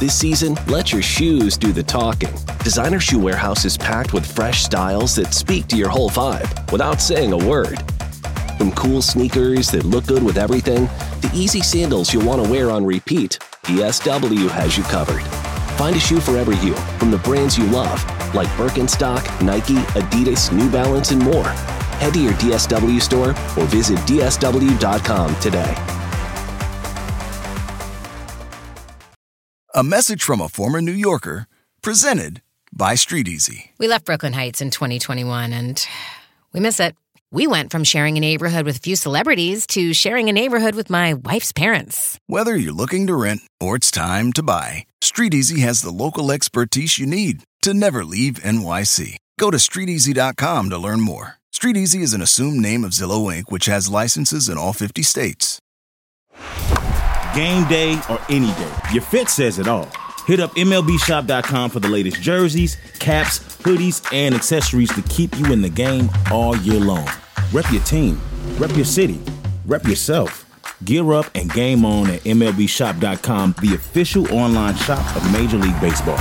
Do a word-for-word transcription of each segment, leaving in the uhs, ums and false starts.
This season, let your shoes do the talking. Designer Shoe Warehouse is packed with fresh styles that speak to your whole vibe without saying a word. From cool sneakers that look good with everything, to easy sandals you'll want to wear on repeat, D S W has you covered. Find a shoe for every you from the brands you love, like Birkenstock, Nike, Adidas, New Balance, and more. Head to your D S W store or visit D S W dot com today. A message from a former New Yorker, presented by Street Easy. We left Brooklyn Heights in twenty twenty-one, and we miss it. We went from sharing a neighborhood with a few celebrities to sharing a neighborhood with my wife's parents. Whether you're looking to rent or it's time to buy, Street Easy has the local expertise you need to never leave N Y C. Go to street easy dot com to learn more. Street Easy is an assumed name of Zillow Incorporated, which has licenses in all fifty states. Game day or any day, your fit says it all. Hit up M L B shop dot com for the latest jerseys, caps, hoodies, and accessories to keep you in the game all year long. Rep your team, rep your city, rep yourself. Gear up and game on at M L B shop dot com, the official online shop of Major League Baseball.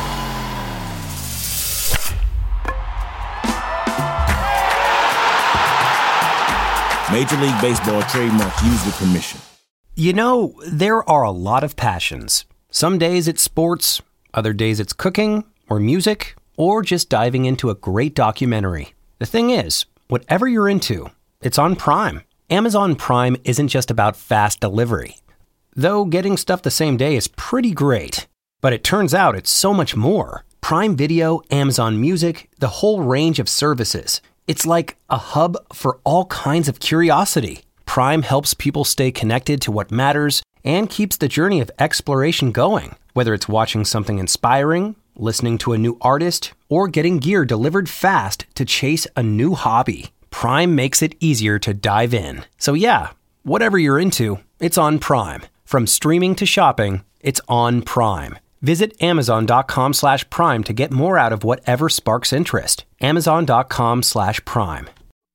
Major League Baseball trademarks used with permission. You know, there are a lot of passions. Some days it's sports, other days it's cooking, or music, or just diving into a great documentary. The thing is, whatever you're into, it's on Prime. Amazon Prime isn't just about fast delivery. Though getting stuff the same day is pretty great. But it turns out it's so much more. Prime Video, Amazon Music, the whole range of services. It's like a hub for all kinds of curiosity. Prime helps people stay connected to what matters and keeps the journey of exploration going. Whether it's watching something inspiring, listening to a new artist, or getting gear delivered fast to chase a new hobby, Prime makes it easier to dive in. So yeah, whatever you're into, it's on Prime. From streaming to shopping, it's on Prime. Visit amazon dot com slash prime to get more out of whatever sparks interest. amazon dot com slash prime.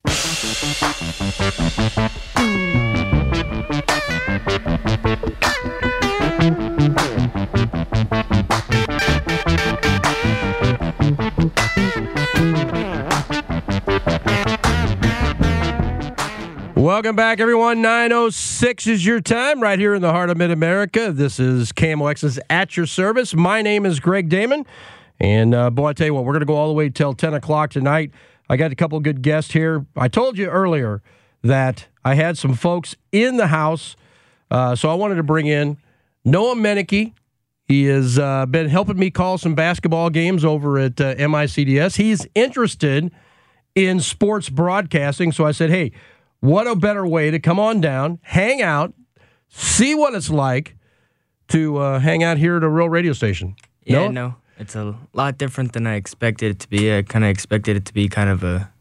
Welcome back, everyone. nine oh six is your time right here in the heart of Mid-America. This is K M O X's At Your Service. My name is Greg Damon. And, uh, boy, I tell you what, we're going to go all the way till ten o'clock tonight. I got a couple of good guests here. I told you earlier that I had some folks in the house, uh, so I wanted to bring in Noah Menicky. He has uh, been helping me call some basketball games over at uh, M I C D S. He's interested in sports broadcasting, so I said, hey, what a better way to come on down, hang out, see what it's like to uh, hang out here at a real radio station. Yeah, Noah? no, it's a lot different than I expected it to be. I kind of expected it to be kind of a,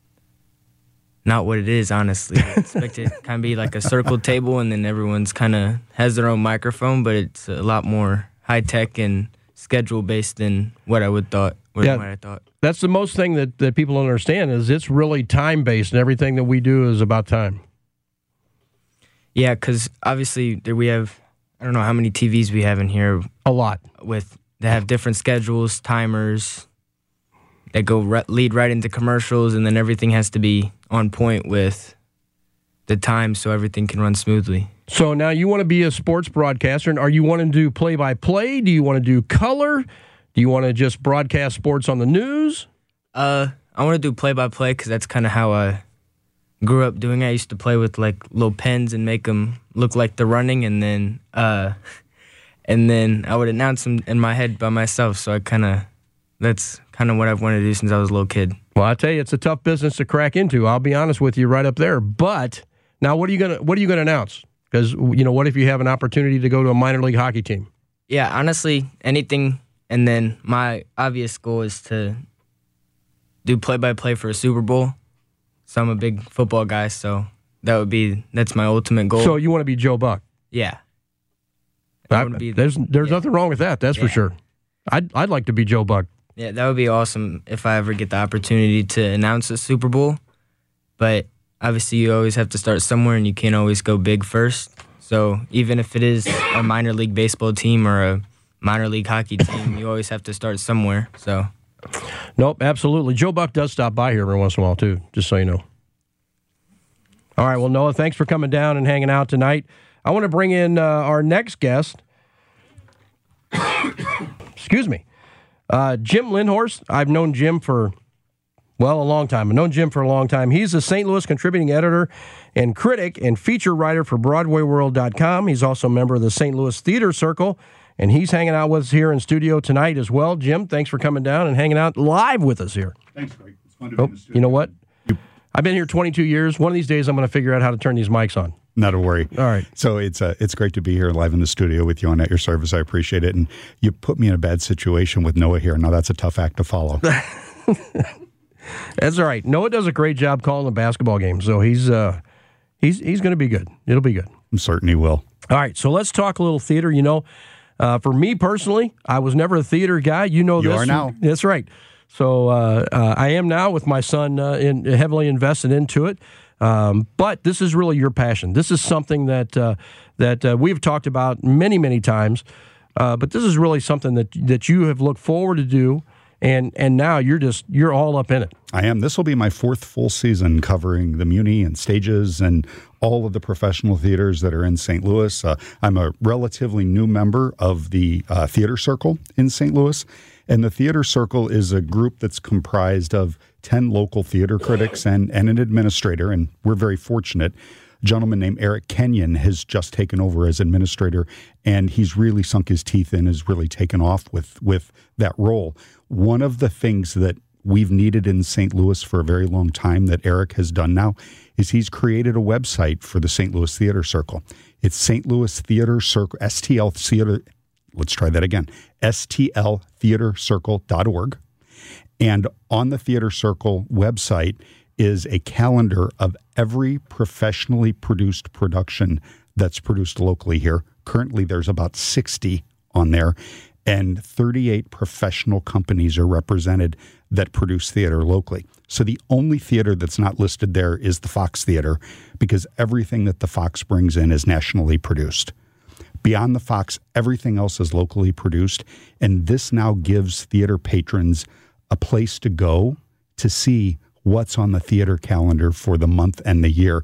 not what it is, honestly. I expected it to kind of be like a circle table, and then everyone's kind of has their own microphone, but it's a lot more high-tech and schedule-based than what I would thought. What, Yeah. what I thought. That's the most thing that, that people don't understand is it's really time-based, and everything that we do is about time. Yeah, because obviously there we have, I don't know how many T Vs we have in here. A lot. With they have different schedules, timers. They go re- lead right into commercials, and then everything has to be on point with the time so everything can run smoothly. So now you want to be a sports broadcaster, and are you wanting to do play-by-play? Do you want to do color? Do you want to just broadcast sports on the news? Uh, I want to do play-by-play because that's kind of how I grew up doing it. I used to play with like little pens and make them look like they're running, and then uh, and then I would announce them in my head by myself. So I kind of that's kind of what I've wanted to do since I was a little kid. Well, I tell you, it's a tough business to crack into. I'll be honest with you, right up there. But now, what are you gonna what are you gonna announce? Because you know, what if you have an opportunity to go to a minor league hockey team? Yeah, honestly, anything. And then my obvious goal is to do play-by-play for a Super Bowl. So I'm a big football guy, so that would be that's my ultimate goal. So you want to be Joe Buck? Yeah. I, would be, there's there's yeah. nothing wrong with that. That's yeah. for sure. I'd I'd like to be Joe Buck. Yeah, that would be awesome if I ever get the opportunity to announce a Super Bowl. But obviously, you always have to start somewhere, and you can't always go big first. So even if it is a minor league baseball team or a minor league hockey team, you always have to start somewhere. So, nope, absolutely. Joe Buck does stop by here every once in a while too, just so you know. All right, well, Noah, thanks for coming down and hanging out tonight. I want to bring in uh, our next guest. Excuse me. Uh, Jim Lindhorst. I've known Jim for, well, a long time. I've known Jim for a long time. He's a Saint Louis contributing editor and critic and feature writer for Broadway World dot com. He's also a member of the Saint Louis Theater Circle, and he's hanging out with us here in studio tonight as well. Jim, thanks for coming down and hanging out live with us here. Thanks, Greg. It's fun to be oh, in the studio. You know what? I've been here twenty-two years. One of these days, I'm going to figure out how to turn these mics on. Not a worry. All right. So it's uh, it's great to be here live in the studio with you on At Your Service. I appreciate it. And you put me in a bad situation with Noah here. Now, that's a tough act to follow. That's all right. Noah does a great job calling the basketball game, so he's uh, he's he's going to be good. It'll be good. I'm certain he will. All right, so let's talk a little theater. You know, uh, for me personally, I was never a theater guy. You know You this. are now. That's right. So uh, uh, I am now with my son uh, in, heavily invested into it. Um, but this is really your passion. This is something that uh, that uh, we've talked about many, many times. Uh, but this is really something that that you have looked forward to do, and and now you're just you're all up in it. I am. This will be my fourth full season covering the Muni and stages and all of the professional theaters that are in Saint Louis. Uh, I'm a relatively new member of the uh, Theater Circle in Saint Louis. And the Theater Circle is a group that's comprised of ten local theater critics and, and an administrator, and we're very fortunate. A gentleman named Eric Kenyon has just taken over as administrator, and he's really sunk his teeth in, has really taken off with, with that role. One of the things that we've needed in Saint Louis for a very long time that Eric has done now is he's created a website for the Saint Louis Theater Circle. It's Saint Louis Theater Circle, S T L Theater. Let's try that again, S T L theater circle dot org. And on the Theater Circle website is a calendar of every professionally produced production that's produced locally here. Currently, there's about sixty on there, and thirty-eight professional companies are represented that produce theater locally. So the only theater that's not listed there is the Fox Theater, because everything that the Fox brings in is nationally produced. Beyond the Fox, everything else is locally produced, and this now gives theater patrons a place to go to see what's on the theater calendar for the month and the year.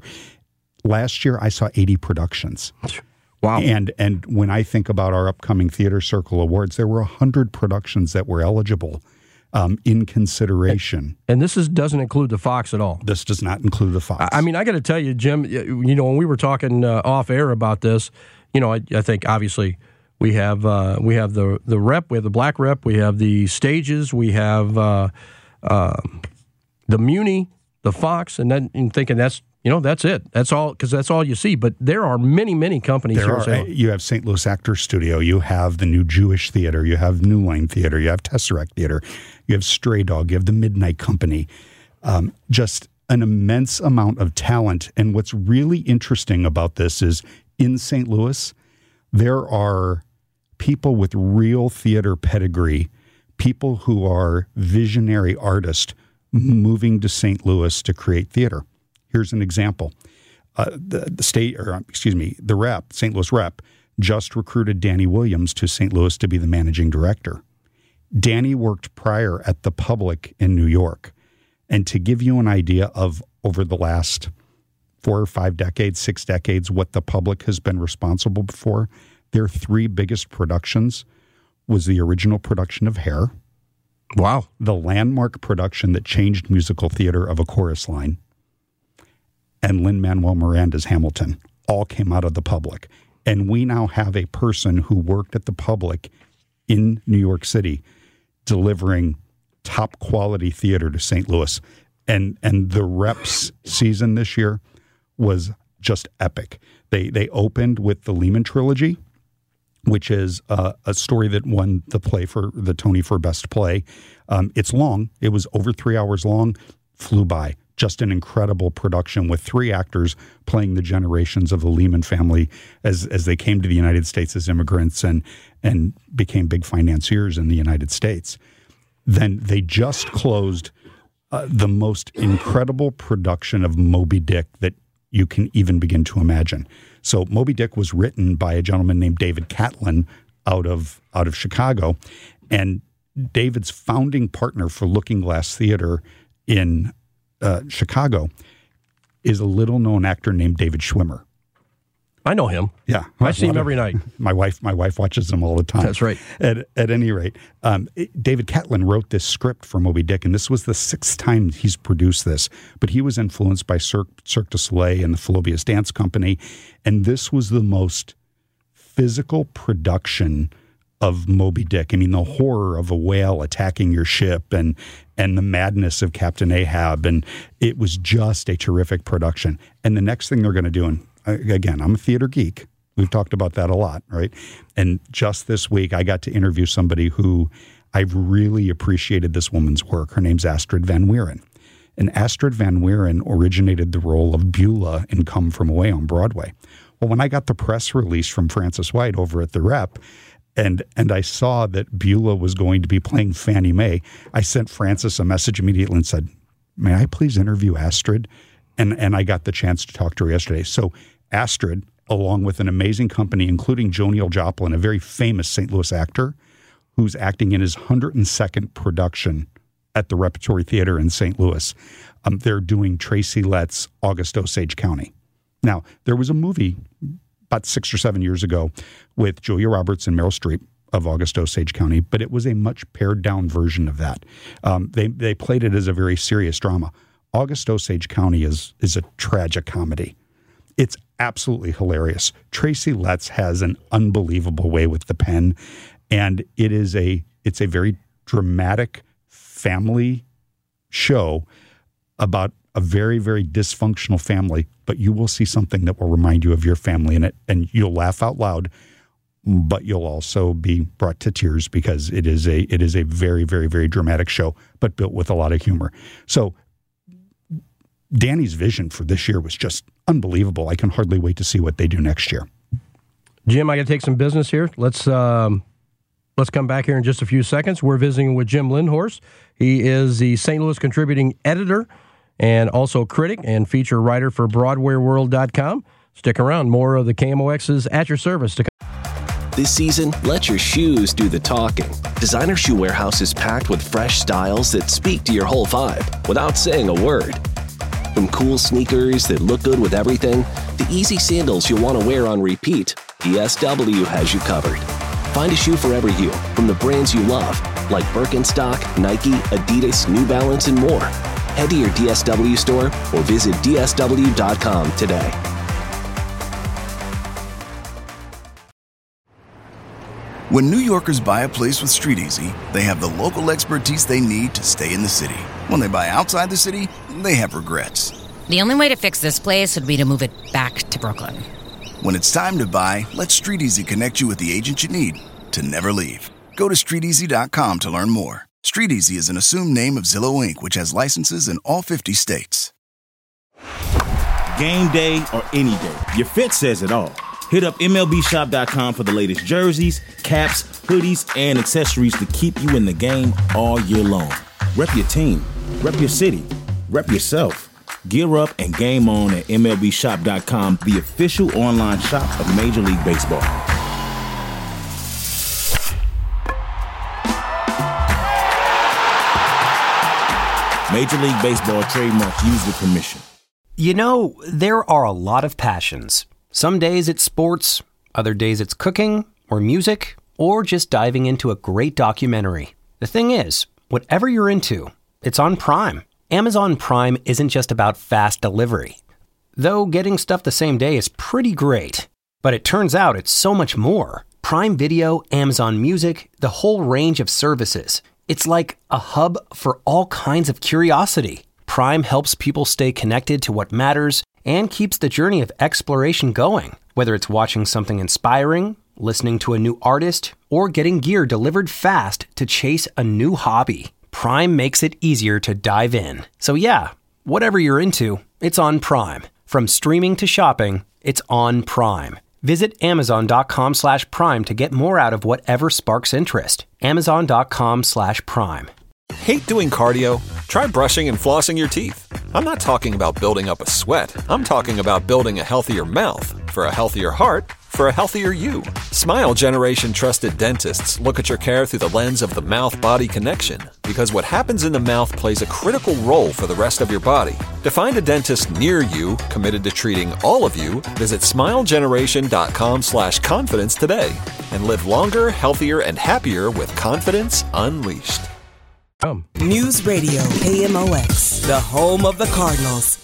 Last year, I saw eighty productions. Wow. And and when I think about our upcoming Theater Circle Awards, there were one hundred productions that were eligible um, in consideration. And this is, doesn't include the Fox at all. This does not include the Fox. I mean, I got to tell you, Jim, you know, when we were talking uh, off air about this, you know, I, I think obviously we have uh, we have the the rep, we have the black rep, we have the stages, we have uh, uh, the Muni, the Fox, and then and thinking that's you know that's it, that's all because that's all you see. But there are many many companies. There here are. in Saint Louis. You have Saint Louis Actors Studio, you have the New Jewish Theater, you have New Line Theater, you have Tesseract Theater, you have Stray Dog, you have the Midnight Company. Um, just an immense amount of talent. And what's really interesting about this is, in Saint Louis, there are people with real theater pedigree, people who are visionary artists moving to Saint Louis to create theater. Here's an example. Uh, the, the state, or excuse me, the rep, Saint Louis rep, just recruited Danny Williams to Saint Louis to be the managing director. Danny worked prior at the Public in New York. And to give you an idea of over the last four or five decades, six decades, what the Public has been responsible for, their three biggest productions was the original production of Hair. Wow. The landmark production that changed musical theater of A Chorus Line, and Lin-Manuel Miranda's Hamilton, all came out of the Public. And we now have a person who worked at the Public in New York City delivering top quality theater to Saint Louis. And and the Reps season this year was just epic. They they opened with the Lehman Trilogy, which is uh, a story that won the play for the Tony for Best Play. Um, it's long. It was over three hours long. Flew by. Just an incredible production with three actors playing the generations of the Lehman family as as they came to the United States as immigrants and and became big financiers in the United States. Then they just closed uh, the most incredible production of Moby Dick that you can even begin to imagine. So Moby Dick was written by a gentleman named David Catlin out of out of Chicago. And David's founding partner for Looking Glass Theater in uh, Chicago is a little-known actor named David Schwimmer. I know him. Yeah. I see him every night. My wife my wife watches him all the time. That's right. At, at any rate, um, it, David Catlin wrote this script for Moby Dick, and this was the sixth time he's produced this. But he was influenced by Cirque, Cirque du Soleil and the Fellobius Dance Company, and this was the most physical production of Moby Dick. I mean, the horror of a whale attacking your ship and and the madness of Captain Ahab, and it was just a terrific production. And the next thing they're going to do, and again, I'm a theater geek. We've talked about that a lot, right? And just this week, I got to interview somebody who I've really appreciated this woman's work. Her name's Astrid Van Wieren. And Astrid Van Wieren originated the role of Beulah in Come From Away on Broadway. Well, when I got the press release from Frances White over at the Rep, and and I saw that Beulah was going to be playing Fannie Mae, I sent Frances a message immediately and said, may I please interview Astrid? And and I got the chance to talk to her yesterday. So Astrid, along with an amazing company, including Joniel Joplin, a very famous Saint Louis actor, who's acting in his one hundred second production at the Repertory Theater in Saint Louis. Um, they're doing Tracy Letts' August Osage County. Now, there was a movie about six or seven years ago with Julia Roberts and Meryl Streep of August Osage County, but it was a much pared-down version of that. Um, they they played it as a very serious drama. August Osage County is is a tragic comedy. It's absolutely hilarious. Tracy Letts has an unbelievable way with the pen, and it is a it's a very dramatic family show about a very, very dysfunctional family, but you will see something that will remind you of your family in it, and you'll laugh out loud, but you'll also be brought to tears because it is a it is a very, very, very dramatic show, but built with a lot of humor. So Danny's vision for this year was just unbelievable. I can hardly wait to see what they do next year. Jim, I got to take some business here. Let's um, let's come back here in just a few seconds. We're visiting with Jim Lindhorst. He is the Saint Louis contributing editor and also critic and feature writer for Broadway World dot com. Stick around. More of the K M O X's At Your Service to come. This season, let your shoes do the talking. Designer Shoe Warehouse is packed with fresh styles that speak to your whole vibe without saying a word. From cool sneakers that look good with everything, to easy sandals you'll want to wear on repeat, D S W has you covered. Find a shoe for every you, from the brands you love, like Birkenstock, Nike, Adidas, New Balance, and more. Head to your D S W store or visit D S W dot com today. When New Yorkers buy a place with StreetEasy, they have the local expertise they need to stay in the city. When they buy outside the city, they have regrets. The only way to fix this place would be to move it back to Brooklyn. When it's time to buy, let StreetEasy connect you with the agent you need to never leave. Go to street easy dot com to learn more. StreetEasy is an assumed name of Zillow Incorporated, which has licenses in all fifty states. Game day or any day, your fit says it all. Hit up M L B shop dot com for the latest jerseys, caps, hoodies, and accessories to keep you in the game all year long. Rep your team, rep your city, rep yourself. Gear up and game on at M L B shop dot com, the official online shop of Major League Baseball. Major League Baseball trademark used with permission. You know, there are a lot of passions. Some days it's sports, other days it's cooking or music, or just diving into a great documentary. The thing is, whatever you're into, it's on Prime. Amazon Prime isn't just about fast delivery. Though getting stuff the same day is pretty great. But it turns out it's so much more. Prime Video, Amazon Music, the whole range of services. It's like a hub for all kinds of curiosity. Prime helps people stay connected to what matters and keeps the journey of exploration going. Whether it's watching something inspiring, listening to a new artist, or getting gear delivered fast to chase a new hobby, Prime makes it easier to dive in. So yeah, whatever you're into, it's on Prime. From streaming to shopping, it's on Prime. Visit amazon.com slash prime to get more out of whatever sparks interest. Amazon.com slash prime. Hate doing cardio? Try brushing and flossing your teeth. I'm not talking about building up a sweat. I'm talking about building a healthier mouth. For a healthier heart, for a healthier you. Smile Generation trusted dentists look at your care through the lens of the mouth-body connection, because what happens in the mouth plays a critical role for the rest of your body. To find a dentist near you committed to treating all of you, visit smilegeneration.com slash confidence today and live longer, healthier, and happier with confidence unleashed. Um. News Radio K M O X, the home of the Cardinals.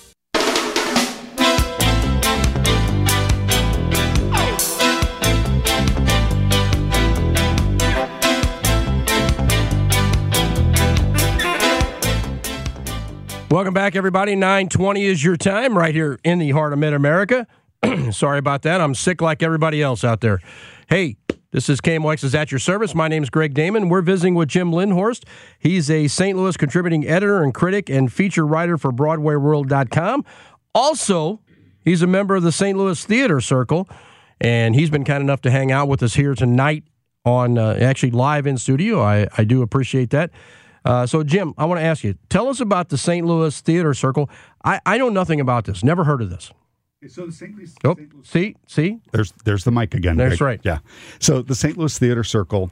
Welcome back, everybody. nine twenty is your time right here in the heart of Mid-America. Sorry about that. I'm sick like everybody else out there. Hey, this is K M O X's At Your Service. My name is Greg Damon. We're visiting with Jim Lindhorst. He's a Saint Louis contributing editor and critic and feature writer for Broadway World dot com. Also, he's a member of the Saint Louis Theater Circle, and he's been kind enough to hang out with us here tonight on uh, actually live in studio. I, I do appreciate that. Uh, so, Jim, I want to ask you, tell us about the Saint Louis Theater Circle. I, I know nothing about this. Never heard of this. So the Saint Louis, oh, Saint Louis see, see, there's there's the mic again. That's right? right. Yeah. So the Saint Louis Theater Circle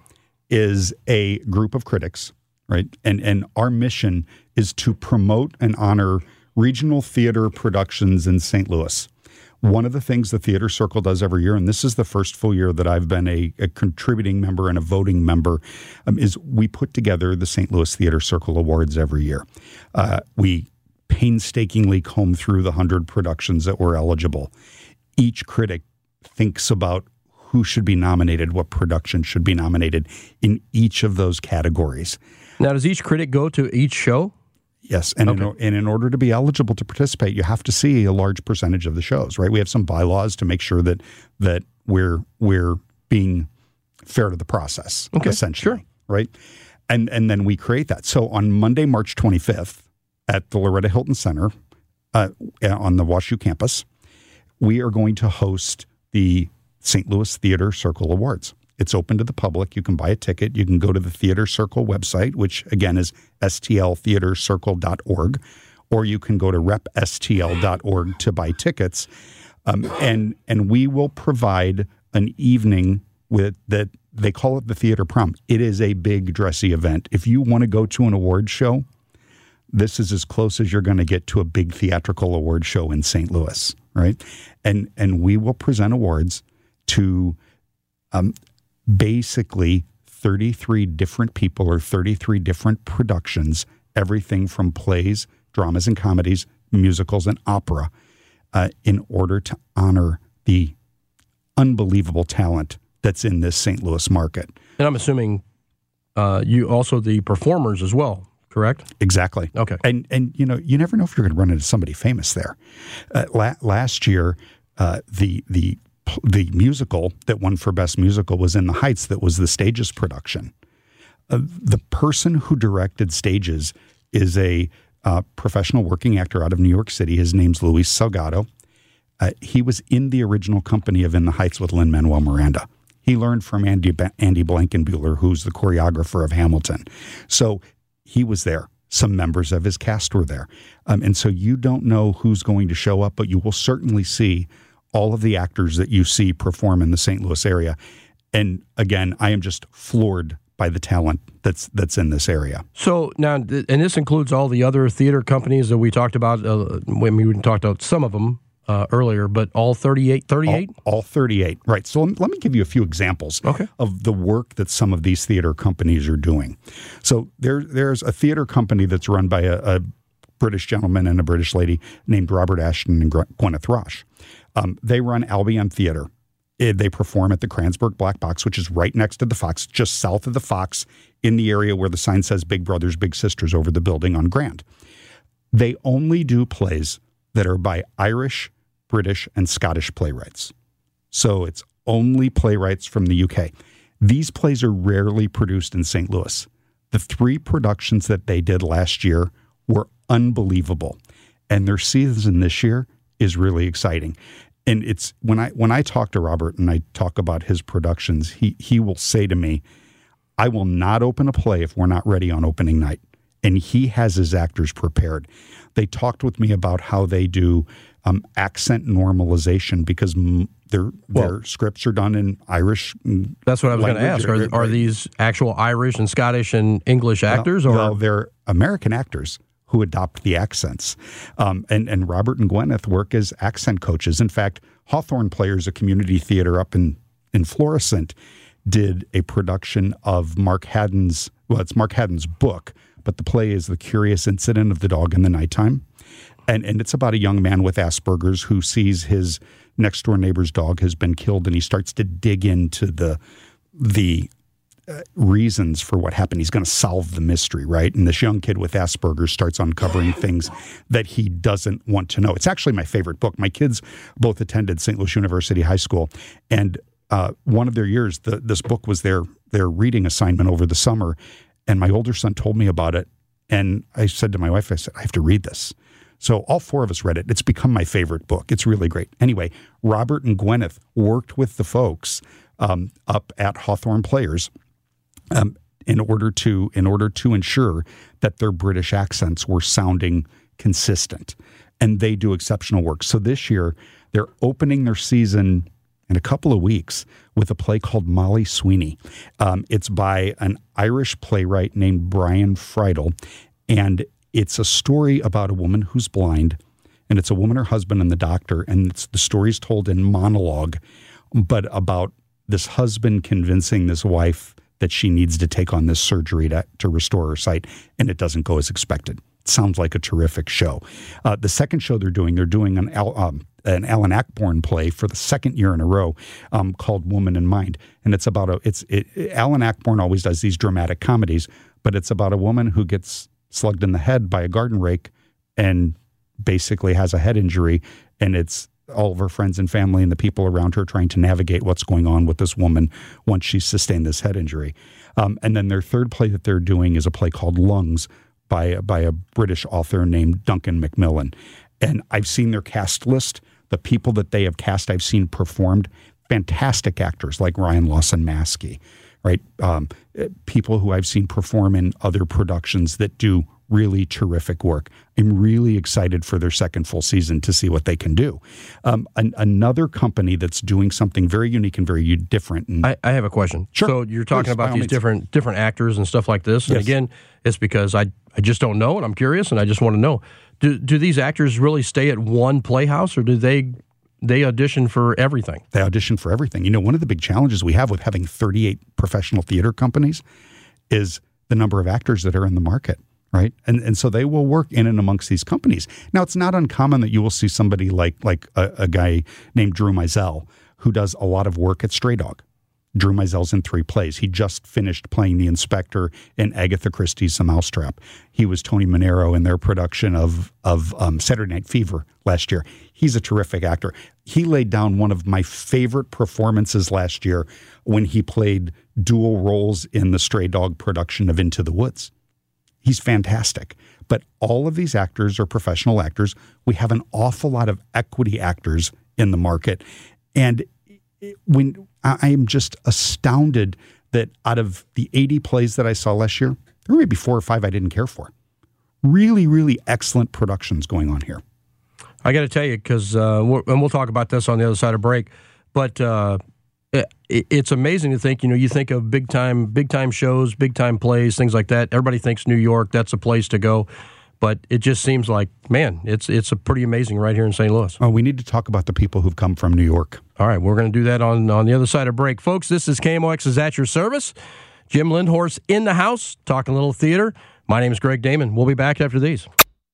is a group of critics, right? And and our mission is to promote and honor regional theater productions in Saint Louis. One of the things the Theater Circle does every year, and this is the first full year that I've been a, a contributing member and a voting member, um, is we put together the Saint Louis Theater Circle Awards every year. Uh, we painstakingly comb through the one hundred productions that were eligible. Each critic thinks about who should be nominated, what production should be nominated in each of those categories. Now, does each critic go to each show? Yes, and, okay. in, and in order to be eligible to participate, you have to see a large percentage of the shows, right? We have some bylaws to make sure that that we're we're being fair to the process, okay, essentially, sure. right? And and then we create that. So on Monday, March twenty-fifth, at the Loretta Hilton Center uh, on the WashU campus, we are going to host the Saint Louis Theater Circle Awards. It's open to the public. You can buy a ticket. You can go to the Theater Circle website, which again is s t l theater circle dot org, or you can go to rep s t l dot org to buy tickets. Um, and and we will provide an evening with that. They call it the Theater Prom. It is a big, dressy event. If you want to go to an award show, this is as close as you're going to get to a big theatrical award show in Saint Louis, right? And and we will present awards to um, basically thirty-three different people or thirty-three different productions, everything from plays, dramas and comedies, musicals and opera, uh, in order to honor the unbelievable talent that's in this Saint Louis market. And I'm assuming uh, you also the performers as well, correct? Exactly. Okay. And, and you know, you never know if you're going to run into somebody famous there. Uh, la- last year, uh, the the the musical that won for Best Musical was In the Heights. That was the Stages production. Uh, the person who directed Stages is a uh, professional working actor out of New York City. His name's Luis Salgado. Uh, he was in the original company of In the Heights with Lin-Manuel Miranda. He learned from Andy, Andy Blankenbuehler, who's the choreographer of Hamilton. So he was there. Some members of his cast were there. Um, and so you don't know who's going to show up, but you will certainly see all of the actors that you see perform in the Saint Louis area. And again, I am just floored by the talent that's that's in this area. So now, and this includes all the other theater companies that we talked about. Uh, when we talked about some of them uh, earlier, but all thirty-eight, thirty-eight? All, all thirty-eight, right. So let, let me give you a few examples okay. of the work that some of these theater companies are doing. So there, there's a theater company that's run by a, a British gentleman and a British lady named Robert Ashton and Gwyneth Roche. Um, they run Albion Theater. They perform at the Kranzberg Black Box, which is right next to the Fox, just south of the Fox, in the area where the sign says Big Brothers, Big Sisters over the building on Grand. They only do plays that are by Irish, British, and Scottish playwrights. So it's only playwrights from the U K. These plays are rarely produced in Saint Louis. The three productions that they did last year were unbelievable. And their season this year is really exciting. And it's when I when I talk to Robert and I talk about his productions, he he will say to me, I will not open a play if we're not ready on opening night. And he has his actors prepared. They talked with me about how they do um, accent normalization because m- their Well, their scripts are done in Irish. That's what I was going to ask. Are, are these actual Irish and Scottish and English actors, well, or well, they're American actors who adopt the accents? Um, and and Robert and Gwyneth work as accent coaches. In fact, Hawthorne Players, a community theater up in in Florissant, did a production of Mark Haddon's. Well, it's Mark Haddon's book, but the play is The Curious Incident of the Dog in the Nighttime. And and it's about a young man with Asperger's who sees his next door neighbor's dog has been killed, and he starts to dig into the the uh, reasons for what happened. He's going to solve the mystery, right? And this young kid with Asperger's starts uncovering things that he doesn't want to know. It's actually my favorite book. My kids both attended Saint Louis University High School, and uh, one of their years, the, this book was their their reading assignment over the summer, and my older son told me about it, and I said to my wife, I said, I have to read this. So all four of us read it. It's become my favorite book. It's really great. Anyway, Robert and Gwyneth worked with the folks um, up at Hawthorne Players um, in order to in order to ensure that their British accents were sounding consistent, and they do exceptional work. So this year they're opening their season in a couple of weeks with a play called Molly Sweeney. Um, it's by an Irish playwright named Brian Friedel, and it's a story about a woman who's blind, and it's a woman, her husband, and the doctor, and it's, the story's told in monologue, but about this husband convincing this wife that she needs to take on this surgery to, to restore her sight, and it doesn't go as expected. It sounds like a terrific show. Uh, the second show they're doing, they're doing an, Al, um, an Alan Ayckbourn play for the second year in a row um, called Woman in Mind, and it's about a, it's it, Alan Ayckbourn always does these dramatic comedies, but it's about a woman who gets slugged in the head by a garden rake and basically has a head injury, and it's all of her friends and family and the people around her trying to navigate what's going on with this woman once she's sustained this head injury. Um, and then their third play that they're doing is a play called Lungs by, by a British author named Duncan Macmillan. And I've seen their cast list. The people that they have cast, I've seen performed. Fantastic actors like Ryan Lawson-Maskey, right? Um, people who I've seen perform in other productions that do really terrific work. I'm really excited for their second full season to see what they can do. Um, an, another company that's doing something very unique and very different. And I, I have a question. Sure. So you're talking Please, about these different different actors and stuff like this. And Yes. again, it's because I, I just don't know, and I'm curious, and I just want to know. Do do these actors really stay at one playhouse, or do they they audition for everything? They audition for everything. You know, one of the big challenges we have with having thirty-eight professional theater companies is the number of actors that are in the market, right? And and so they will work in and amongst these companies. Now, it's not uncommon that you will see somebody like like a, a guy named Drew Mizell who does a lot of work at Stray Dog. Drew Mizell's in three plays. He just finished playing the inspector in Agatha Christie's The Mousetrap. He was Tony Manero in their production of, of um, Saturday Night Fever last year. He's a terrific actor. He laid down one of my favorite performances last year when he played dual roles in the Stray Dog production of Into the Woods. He's fantastic. But all of these actors are professional actors. We have an awful lot of equity actors in the market. And when I am just astounded that out of the eighty plays that I saw last year, there were maybe four or five I didn't care for. Really, really excellent productions going on here. I got to tell you, because, uh, and we'll talk about this on the other side of break, but uh, it, it's amazing to think, you know, you think of big time, big time shows, big time plays, things like that. Everybody thinks New York, that's a place to go. But it just seems like, man, it's it's a pretty amazing right here in Saint Louis. Oh, we need to talk about the people who've come from New York. All right, we're going to do that on, on the other side of break. Folks, this is K M O X's At Your Service. Jim Lindhorst in the house, talking a little theater. My name is Greg Damon. We'll be back after these.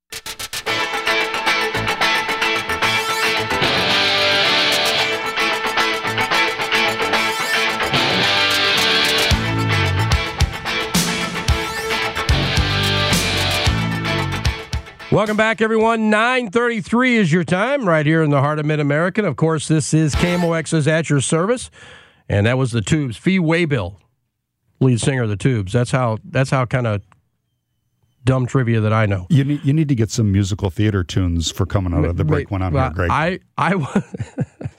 Welcome back, everyone. nine thirty-three is your time right here in the heart of Mid-America. Of course, this is K M O X's At Your Service, and that was the Tubes. Fee Waybill, lead singer of the Tubes. That's how That's how kind of dumb trivia that I know. You need you need to get some musical theater tunes for coming out of the break when I'm here, Greg. I I,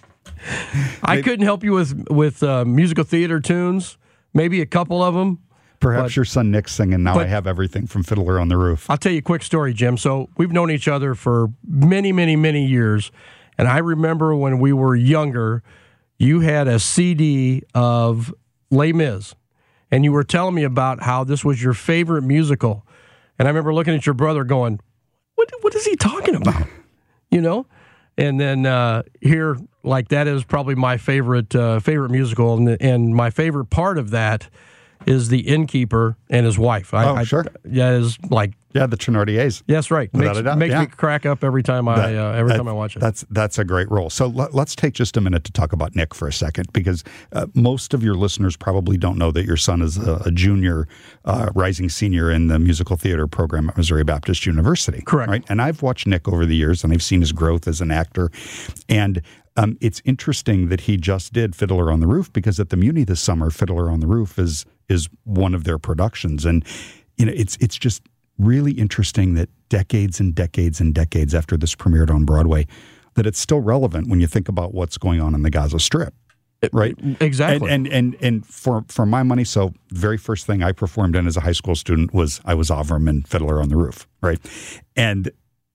I couldn't help you with with uh, musical theater tunes. Maybe a couple of them. Perhaps But- your son Nick's singing Now but- I Have Everything from Fiddler on the Roof. I'll tell you a quick story, Jim. So we've known each other for many, many, many years. And I remember when we were younger, you had a C D of Les Mis. And you were telling me about how this was your favorite musical. And I remember looking at your brother going, what, what is he talking about? You know? And then uh, here, like, that is probably my favorite uh, favorite musical. And, and my favorite part of that is the innkeeper and his wife. I, Oh, I, sure. That is like, Yeah, the Thénardiers. yes, right. Without Makes, a doubt, makes yeah. me crack up every time I That- uh, every that- time I watch it. That's that's a great role. So let, let's take just a minute to talk about Nick for a second, because uh, most of your listeners probably don't know that your son is a, a junior, uh, rising senior in the musical theater program at Missouri Baptist University. Correct. Right. And I've watched Nick over the years, and I've seen his growth as an actor, and. Um, it's interesting that he just did Fiddler on the Roof, because at the Muni this summer, Fiddler on the Roof is is one of their productions, and you know it's it's just really interesting that decades and decades and decades after this premiered on Broadway, that it's still relevant when you think about what's going on in the Gaza Strip, right? Exactly. And and and, and for for my money, so the very first thing I performed in as a high school student was I was Avram in Fiddler on the Roof, right? And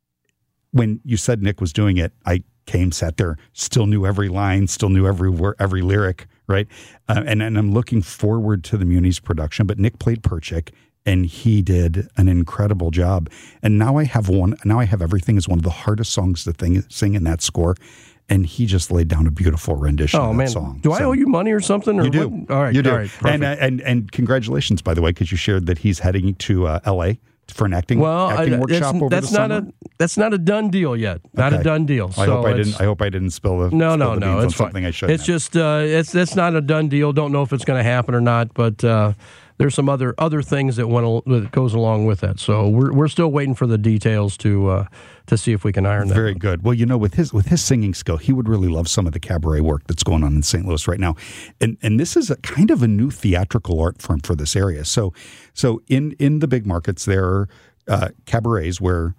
when you said Nick was doing it, I came, sat there, still knew every line, still knew every word, every lyric, right? Uh, and, and I'm looking forward to the Muni's production. But Nick played Perchik, and he did an incredible job. And now I have one. Now I have Everything is one of the hardest songs to thing, sing in that score. And he just laid down a beautiful rendition oh, of that man. song. Do I So- owe you money or something? Or You do. what? All right. You do. All right. Perfect. And, uh, and and congratulations, by the way, because you shared that he's heading to uh, L A for an acting well, acting I, workshop it's, over that's the not summer. a that's not a done deal yet. Not Okay. a done deal. I So hope I it's- didn't. I hope I didn't spill the No, spill no, the no. beans on It's fine. something I shouldn't. It's just uh, it's it's not a done deal. Don't know if it's going to happen or not, but uh, there's some other other things that went al- that goes along with that. So we're we're still waiting for the details to uh, to see if we can iron that. Very out. good. Well, you know, with his with his singing skill, he would really love some of the cabaret work that's going on in Saint Louis right now, and and this is a kind of a new theatrical art form for this area. So, so in in the big markets, there are uh, cabarets where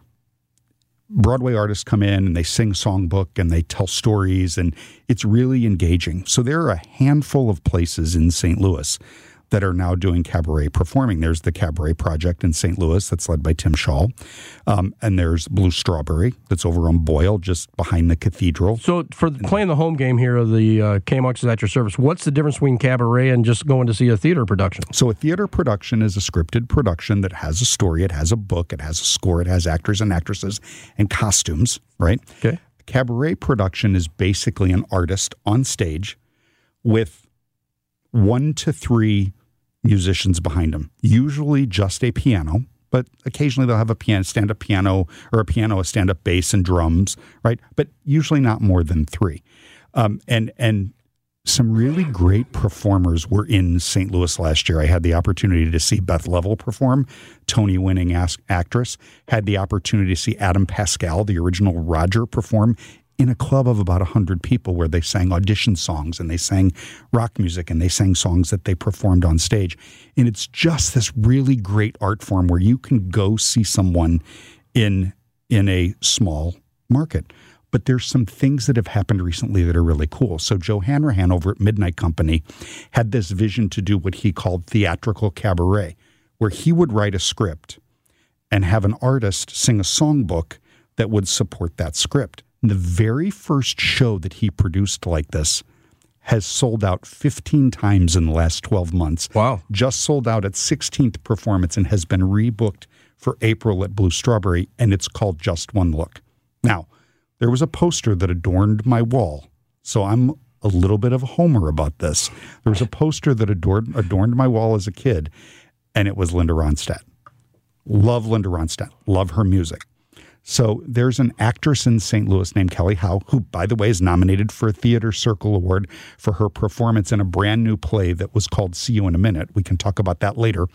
Broadway artists come in and they sing songbook and they tell stories, and it's really engaging. So there are a handful of places in Saint Louis that are now doing cabaret performing. There's the Cabaret Project in Saint Louis that's led by Tim Shaw. Um, and there's Blue Strawberry that's over on Boyle, just behind the cathedral. So for playing the home game here of the uh, K M O X is at your service, what's the difference between cabaret and just going to see a theater production? So a theater production is a scripted production that has a story, it has a book, it has a score, it has actors and actresses and costumes, right? Okay. Cabaret production is basically an artist on stage with one to three musicians behind them, usually just a piano, but occasionally they'll have a piano, stand-up piano, or a piano, a stand-up bass and drums, right? But usually not more than three. Um, and and some really great performers were in Saint Louis last year. I had the opportunity to see Beth Level perform, Tony-winning as- actress. Had the opportunity to see Adam Pascal, the original Roger, perform in a club of about one hundred people where they sang audition songs and they sang rock music and they sang songs that they performed on stage. And it's just this really great art form where you can go see someone in in a small market. But there's some things that have happened recently that are really cool. So Joe Hanrahan over at Midnight Company had this vision to do what he called theatrical cabaret, where he would write a script and have an artist sing a songbook that would support that script. And the very first show that he produced like this has sold out fifteen times in the last twelve months. Wow. Just sold out its sixteenth performance and has been rebooked for April at Blue Strawberry, and it's called Just One Look. Now, there was a poster that adorned my wall, so I'm a little bit of a homer about this. There was a poster that adorned, adorned my wall as a kid, and it was Linda Ronstadt. Love Linda Ronstadt. Love her music. So there's an actress in Saint Louis named Kelly Howe, who, by the way, is nominated for a Theater Circle Award for her performance in a brand new play that was called See You in a Minute. We can talk about that later.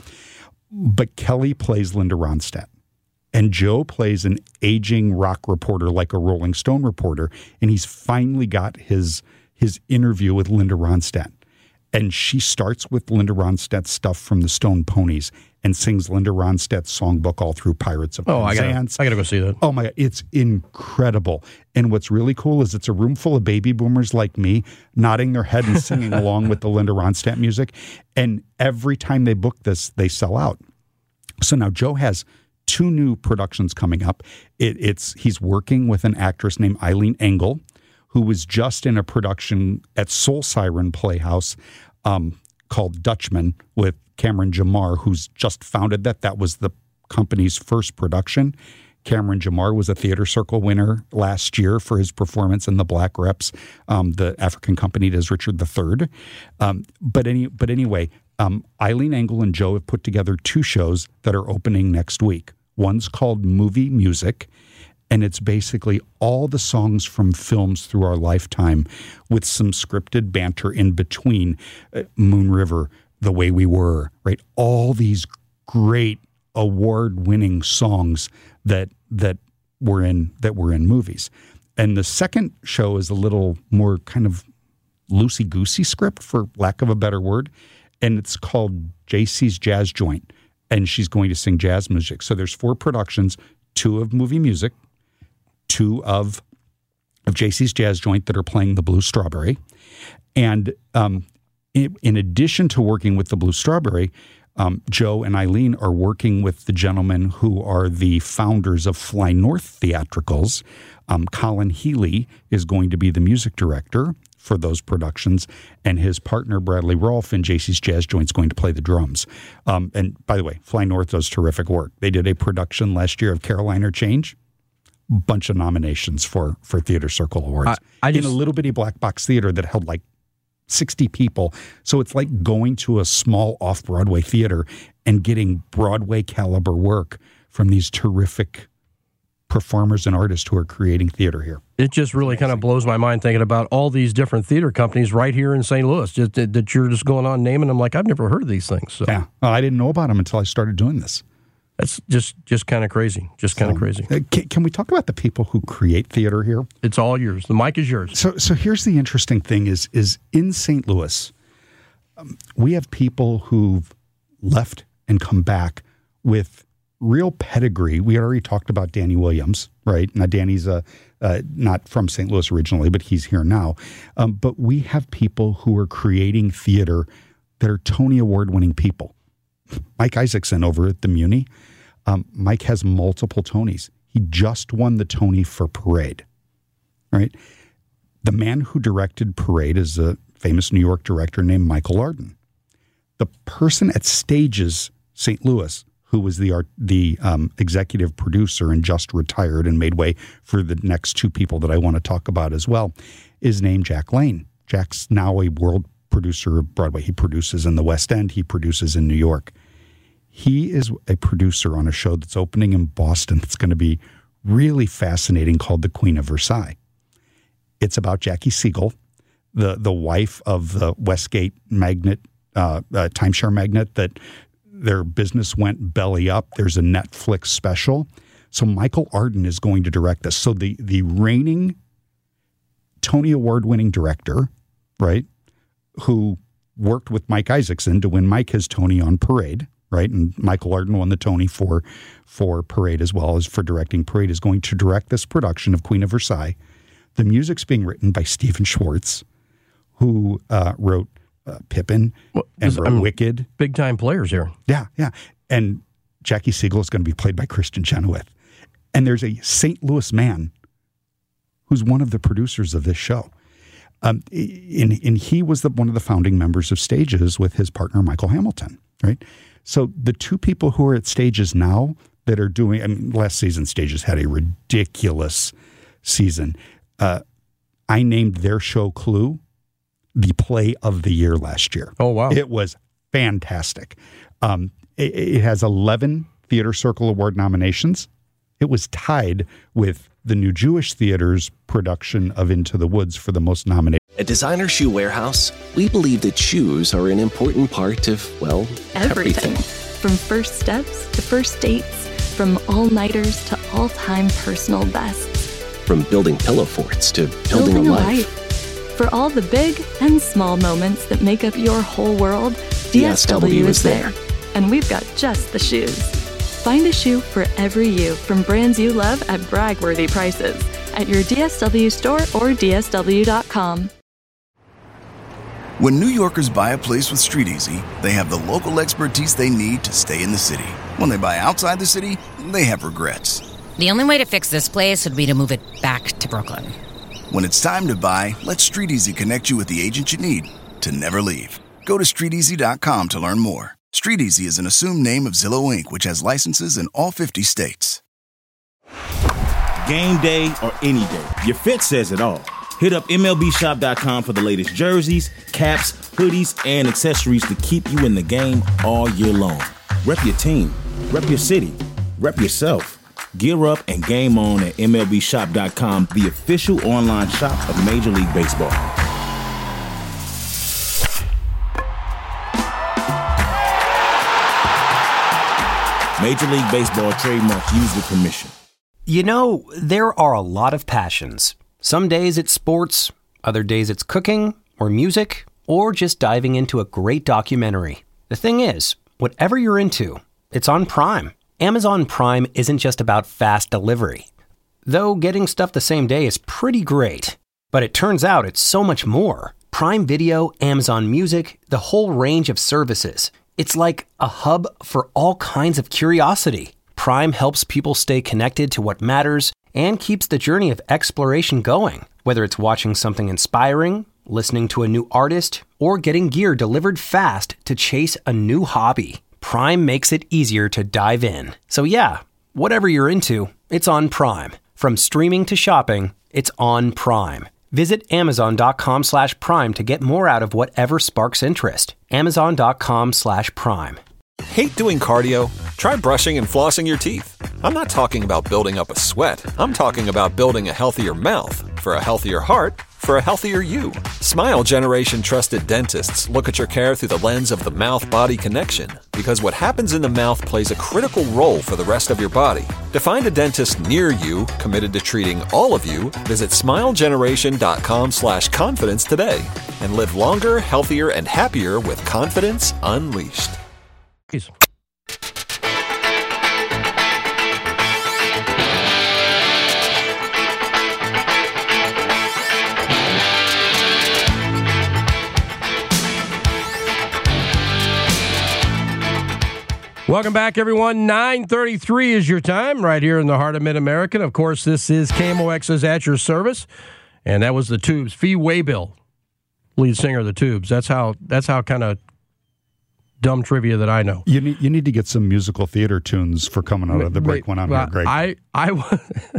But Kelly plays Linda Ronstadt. And Joe plays an aging rock reporter like a Rolling Stone reporter. And he's finally got his his interview with Linda Ronstadt. And she starts with Linda Ronstadt's stuff from the Stone Ponies and sings Linda Ronstadt's songbook all through Pirates of Oh, I gotta, Penzance. I gotta go see that. Oh my God, it's incredible. And what's really cool is it's a room full of baby boomers like me nodding their head and singing along with the Linda Ronstadt music. And every time they book this, they sell out. So now Joe has two new productions coming up. It, it's he's working with an actress named Eileen Engel, who was just in a production at Soul Siren Playhouse um, called Dutchman with Cameron Jamar, who's just founded that. That was the company's first production. Cameron Jamar was a Theater Circle winner last year for his performance in The Black Reps, um, the African company as Richard the Third. Um, but any, but anyway, um, Eileen Engel and Joe have put together two shows that are opening next week. One's called Movie Music, and it's basically all the songs from films through our lifetime with some scripted banter in between. Uh, Moon River, The Way We Were, right? All these great award-winning songs that that were in that were in movies. And the second show is a little more kind of loosey-goosey script, for lack of a better word, and it's called J C's Jazz Joint, and she's going to sing jazz music. So there's four productions, two of Movie Music, two of of J C's Jazz Joint that are playing the Blue Strawberry. And um, in, in addition to working with the Blue Strawberry, um, Joe and Eileen are working with the gentlemen who are the founders of Fly North Theatricals. Um, Colin Healy is going to be the music director for those productions, and his partner Bradley Rolfe in J C's Jazz Joint is going to play the drums. Um, and by the way, Fly North does terrific work. They did a production last year of Carolina Change. Bunch of nominations for for Theater Circle Awards. I, I just, in a little bitty black box theater that held like sixty people. So it's like going to a small off-Broadway theater and getting Broadway caliber work from these terrific performers and artists who are creating theater here. It just really kind of blows my mind thinking about all these different theater companies right here in Saint Louis just, that, that you're just going on naming them like I've never heard of these things. So. Yeah, well, I didn't know about them until I started doing this. That's just, just kind of crazy. Just kind of so, crazy. Uh, can, can we talk about the people who create theater here? It's all yours. The mic is yours. So, so here's the interesting thing: is is in Saint Louis, um, we have people who've left and come back with real pedigree. We already talked about Danny Williams, right? Now, Danny's a uh, not from Saint Louis originally, but he's here now. Um, but we have people who are creating theater that are Tony Award-winning people. Mike Isaacson over at the Muni. Um, Mike has multiple Tonys. He just won the Tony for Parade, right? The man who directed Parade is a famous New York director named Michael Arden. The person at Stages Saint Louis, who was the art, the um, executive producer and just retired and made way for the next two people that I want to talk about as well, is named Jack Lane. Jack's now a world producer of Broadway. He produces in the West End. He produces in New York. He is a producer on a show that's opening in Boston that's going to be really fascinating called The Queen of Versailles. It's about Jackie Siegel, the, the wife of the Westgate magnate, uh, uh, timeshare magnate that their business went belly up. There's a Netflix special. So Michael Arden is going to direct this. So the, the reigning Tony Award-winning director, right, who worked with Mike Isaacson to win Mike his Tony on Parade, right? And Michael Arden won the Tony for for Parade as well as for directing Parade, is going to direct this production of Queen of Versailles. The music's being written by Stephen Schwartz, who uh, wrote uh, Pippin well, and wrote I'm Wicked. Big-time players here. Yeah, yeah. And Jackie Siegel is going to be played by Kristen Chenoweth. And there's a Saint Louis man who's one of the producers of this show. Um, and, and he was the, one of the founding members of Stages with his partner, Michael Hamilton, right? So the two people who are at Stages now that are doing, I mean, last season Stages had a ridiculous season. Uh, I named their show Clue the play of the year last year. Oh, wow. It was fantastic. Um, it, it has eleven Theater Circle Award nominations. It was tied with the New Jewish Theater's production of Into the Woods for the most nominated. At Designer Shoe Warehouse, we believe that shoes are an important part of, well, everything. everything. From first steps to first dates, from all-nighters to all-time personal bests. From building pillow forts to building, building a a life. life. For all the big and small moments that make up your whole world, D S W is there. And we've got just the shoes. Find a shoe for every you from brands you love at brag-worthy prices at your D S W store or D S W dot com. When New Yorkers buy a place with StreetEasy, they have the local expertise they need to stay in the city. When they buy outside the city, they have regrets. The only way to fix this place would be to move it back to Brooklyn. When it's time to buy, let StreetEasy connect you with the agent you need to never leave. Go to street easy dot com to learn more. StreetEasy is an assumed name of Zillow Incorporated, which has licenses in all fifty states. Game day or any day, your fit says it all. Hit up M L B shop dot com for the latest jerseys, caps, hoodies, and accessories to keep you in the game all year long. Rep your team, rep your city, rep yourself. Gear up and game on at M L B shop dot com, the official online shop of Major League Baseball. Major League Baseball trademarks used with permission. You know, there are a lot of passions. Some days it's sports, other days it's cooking or music, or just diving into a great documentary. The thing is, whatever you're into, it's on Prime. Amazon Prime isn't just about fast delivery. Though getting stuff the same day is pretty great. But it turns out it's so much more. Prime Video, Amazon Music, the whole range of services. It's like a hub for all kinds of curiosity. Prime helps people stay connected to what matters and keeps the journey of exploration going. Whether it's watching something inspiring, listening to a new artist, or getting gear delivered fast to chase a new hobby, Prime makes it easier to dive in. So yeah, whatever you're into, it's on Prime. From streaming to shopping, it's on Prime. Visit amazon.com slash prime to get more out of whatever sparks interest. Amazon.com slash prime. Hate doing cardio? Try brushing and flossing your teeth. I'm not talking about building up a sweat. I'm talking about building a healthier mouth. For a healthier heart, for a healthier you. Smile Generation trusted dentists look at your care through the lens of the mouth-body connection, because what happens in the mouth plays a critical role for the rest of your body. To find a dentist near you committed to treating all of you, visit smilegeneration.com slash confidence today and live longer, healthier, and happier with confidence unleashed. Peace. Welcome back, everyone. nine thirty-three is your time right here in the heart of Mid-American. Of course, this is K M O X's At Your Service, and that was the Tubes. Fee Waybill, lead singer of the Tubes. That's how That's how kind of dumb trivia that I know. You need, you need to get some musical theater tunes for coming out of the break when I'm well, here, Greg. I, I,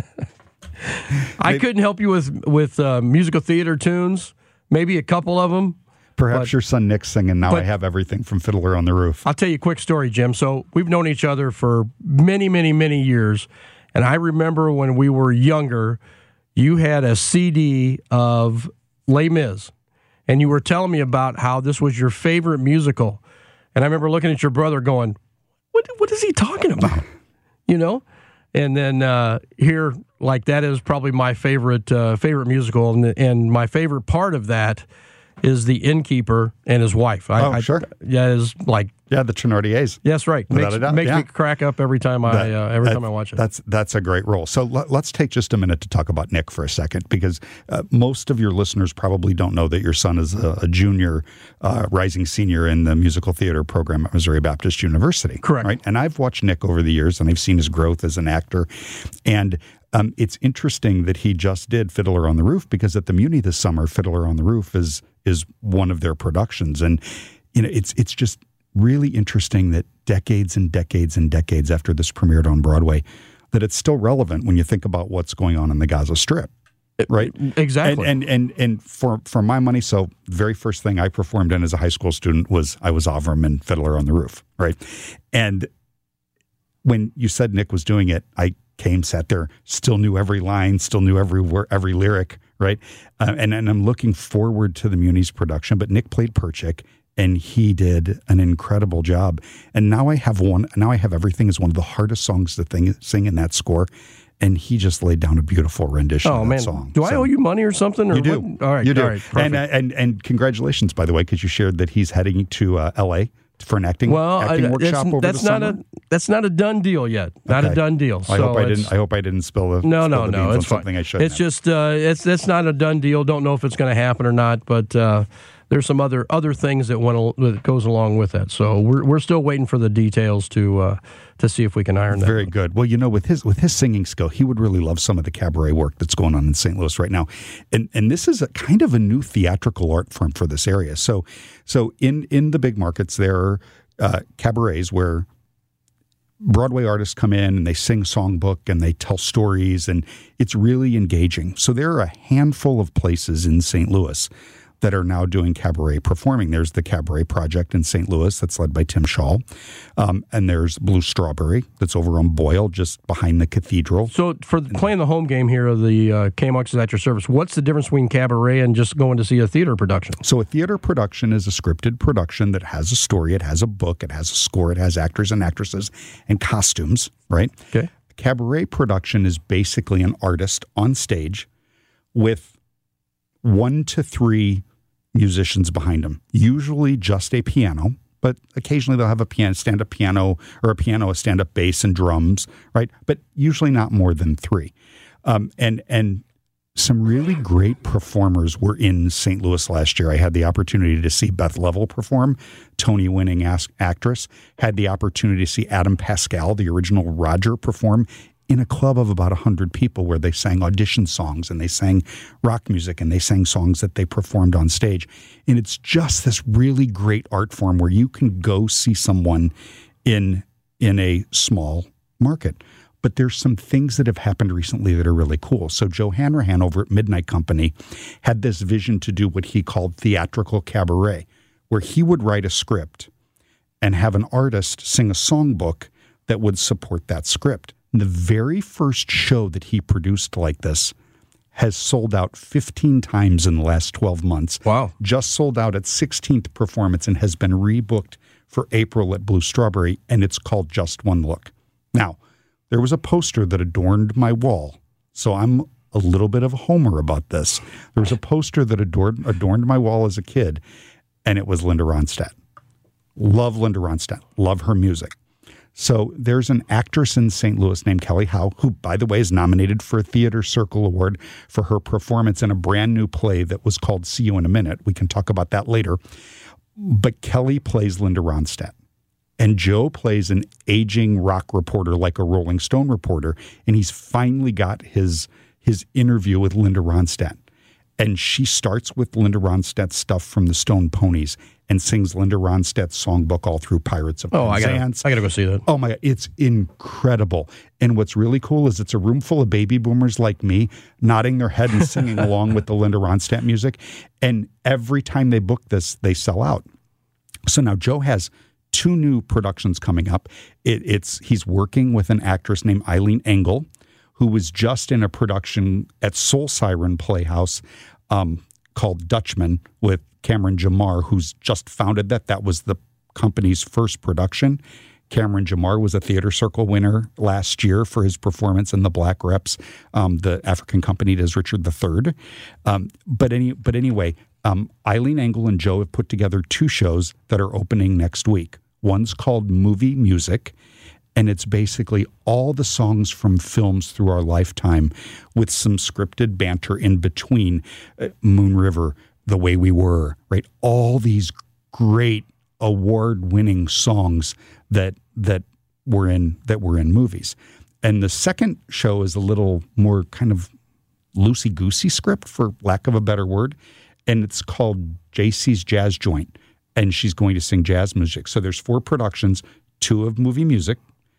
I couldn't help you with, with uh, musical theater tunes, maybe a couple of them. Perhaps but, your son Nick's singing Now but, I Have Everything from Fiddler on the Roof. I'll tell you a quick story, Jim. So we've known each other for many, many, many years. And I remember when we were younger, you had a C D of Les Mis. And you were telling me about how this was your favorite musical. And I remember looking at your brother going, what, what is he talking about? You know? And then uh, here, like, that is probably my favorite uh, favorite musical. And, and my favorite part of that is the innkeeper and his wife. I, oh, I, sure. Yeah, is like yeah, the Thenardiers. Yes, right. Makes, makes yeah. me crack up every time I that, uh, every that, time I watch it. That's that's a great role. So let, let's take just a minute to talk about Nick for a second, because uh, most of your listeners probably don't know that your son is a, a junior, uh, rising senior in the musical theater program at Missouri Baptist University. Correct. Right. And I've watched Nick over the years, and I've seen his growth as an actor, and. Um, it's interesting that he just did Fiddler on the Roof, because at the Muni this summer, Fiddler on the Roof is is one of their productions, and you know it's it's just really interesting that decades and decades and decades after this premiered on Broadway, that it's still relevant when you think about what's going on in the Gaza Strip, right? Exactly. And and and, and for for my money, so the very first thing I performed in as a high school student was I was Avram in Fiddler on the Roof, right? And when you said Nick was doing it, I came, sat there, still knew every line, still knew every word, every lyric, right? Uh, and, and I'm looking forward to the Muni's production. But Nick played Perchik, and he did an incredible job. And now I have one. Now I Have Everything is one of the hardest songs to thing, sing in that score. And he just laid down a beautiful rendition oh, of that man. song. Do I so, owe you money or something? Or you do. What? All right. You do. All right, and, uh, and, and congratulations, by the way, because you shared that he's heading to uh, L A for an acting, well, acting I, workshop over that's the not summer. A, that's not a done deal yet. Not okay. a done deal. I so hope I didn't. I hope I didn't spill the no, spill no, the no. beans It's on something fine. I shouldn't. It's just uh, it's it's not a done deal. Don't know if it's going to happen or not, but uh, there's some other other things that went that goes along with that. So we're we're still waiting for the details to uh, to see if we can iron that. Very out. good. Well, you know, with his with his singing skill, he would really love some of the cabaret work that's going on in Saint Louis right now. And and this is a kind of a new theatrical art form for this area. So so in in the big markets, there are uh, cabarets where Broadway artists come in and they sing songbook and they tell stories, and it's really engaging. So there are a handful of places in Saint Louis that are now doing cabaret performing. There's the Cabaret Project in Saint Louis that's led by Tim Shaw. Um, and there's Blue Strawberry that's over on Boyle, just behind the cathedral. So for playing the home game here of the uh, K M O X is at your service, what's the difference between cabaret and just going to see a theater production? So a theater production is a scripted production that has a story, it has a book, it has a score, it has actors and actresses and costumes, right? Okay. A cabaret production is basically an artist on stage with one to three musicians behind them, usually just a piano, but occasionally they'll have a piano, stand-up piano, or a piano, a stand-up bass and drums, right? But usually not more than three. Um, and and some really great performers were in Saint Louis last year. I had the opportunity to see Beth Level perform, Tony-winning actress. Had the opportunity to see Adam Pascal, the original Roger, perform in a club of about one hundred people where they sang audition songs and they sang rock music and they sang songs that they performed on stage. And it's just this really great art form where you can go see someone in in a small market. But there's some things that have happened recently that are really cool. So Joe Hanrahan over at Midnight Company had this vision to do what he called theatrical cabaret, where he would write a script and have an artist sing a songbook that would support that script. The very first show that he produced like this has sold out fifteen times in the last twelve months. Wow. Just sold out its sixteenth performance and has been rebooked for April at Blue Strawberry, and it's called Just One Look. Now, there was a poster that adorned my wall, so I'm a little bit of a homer about this. There was a poster that adorned, adorned my wall as a kid, and it was Linda Ronstadt. Love Linda Ronstadt. Love her music. So there's an actress in Saint Louis named Kelly Howe, who, by the way, is nominated for a Theater Circle Award for her performance in a brand new play that was called See You in a Minute. We can talk about that later. But Kelly plays Linda Ronstadt. And Joe plays an aging rock reporter like a Rolling Stone reporter. And he's finally got his, his interview with Linda Ronstadt. And she starts with Linda Ronstadt's stuff from the Stone Ponies and sings Linda Ronstadt's songbook all through Pirates of Oh, Penzance. I gotta, I gotta go see that. Oh my God, it's incredible. And what's really cool is it's a room full of baby boomers like me nodding their head and singing along with the Linda Ronstadt music. And every time they book this, they sell out. So now Joe has two new productions coming up. It, it's he's working with an actress named Eileen Engel, who was just in a production at Soul Siren Playhouse um, called Dutchman with Cameron Jamar, who's just founded that. That was the company's first production. Cameron Jamar was a Theater Circle winner last year for his performance in The Black Reps. Um, the African company does Richard the Third. Um, but any, but anyway, um, Eileen Engel and Joe have put together two shows that are opening next week. One's called Movie Music, and it's basically all the songs from films through our lifetime with some scripted banter in between. uh, Moon River, The Way We Were, right? All these great award-winning songs that that were in that were in movies. And the second show is a little more kind of loosey-goosey script, for lack of a better word, and it's called J C's Jazz Joint, and she's going to sing jazz music. So there's four productions, two of Movie Music,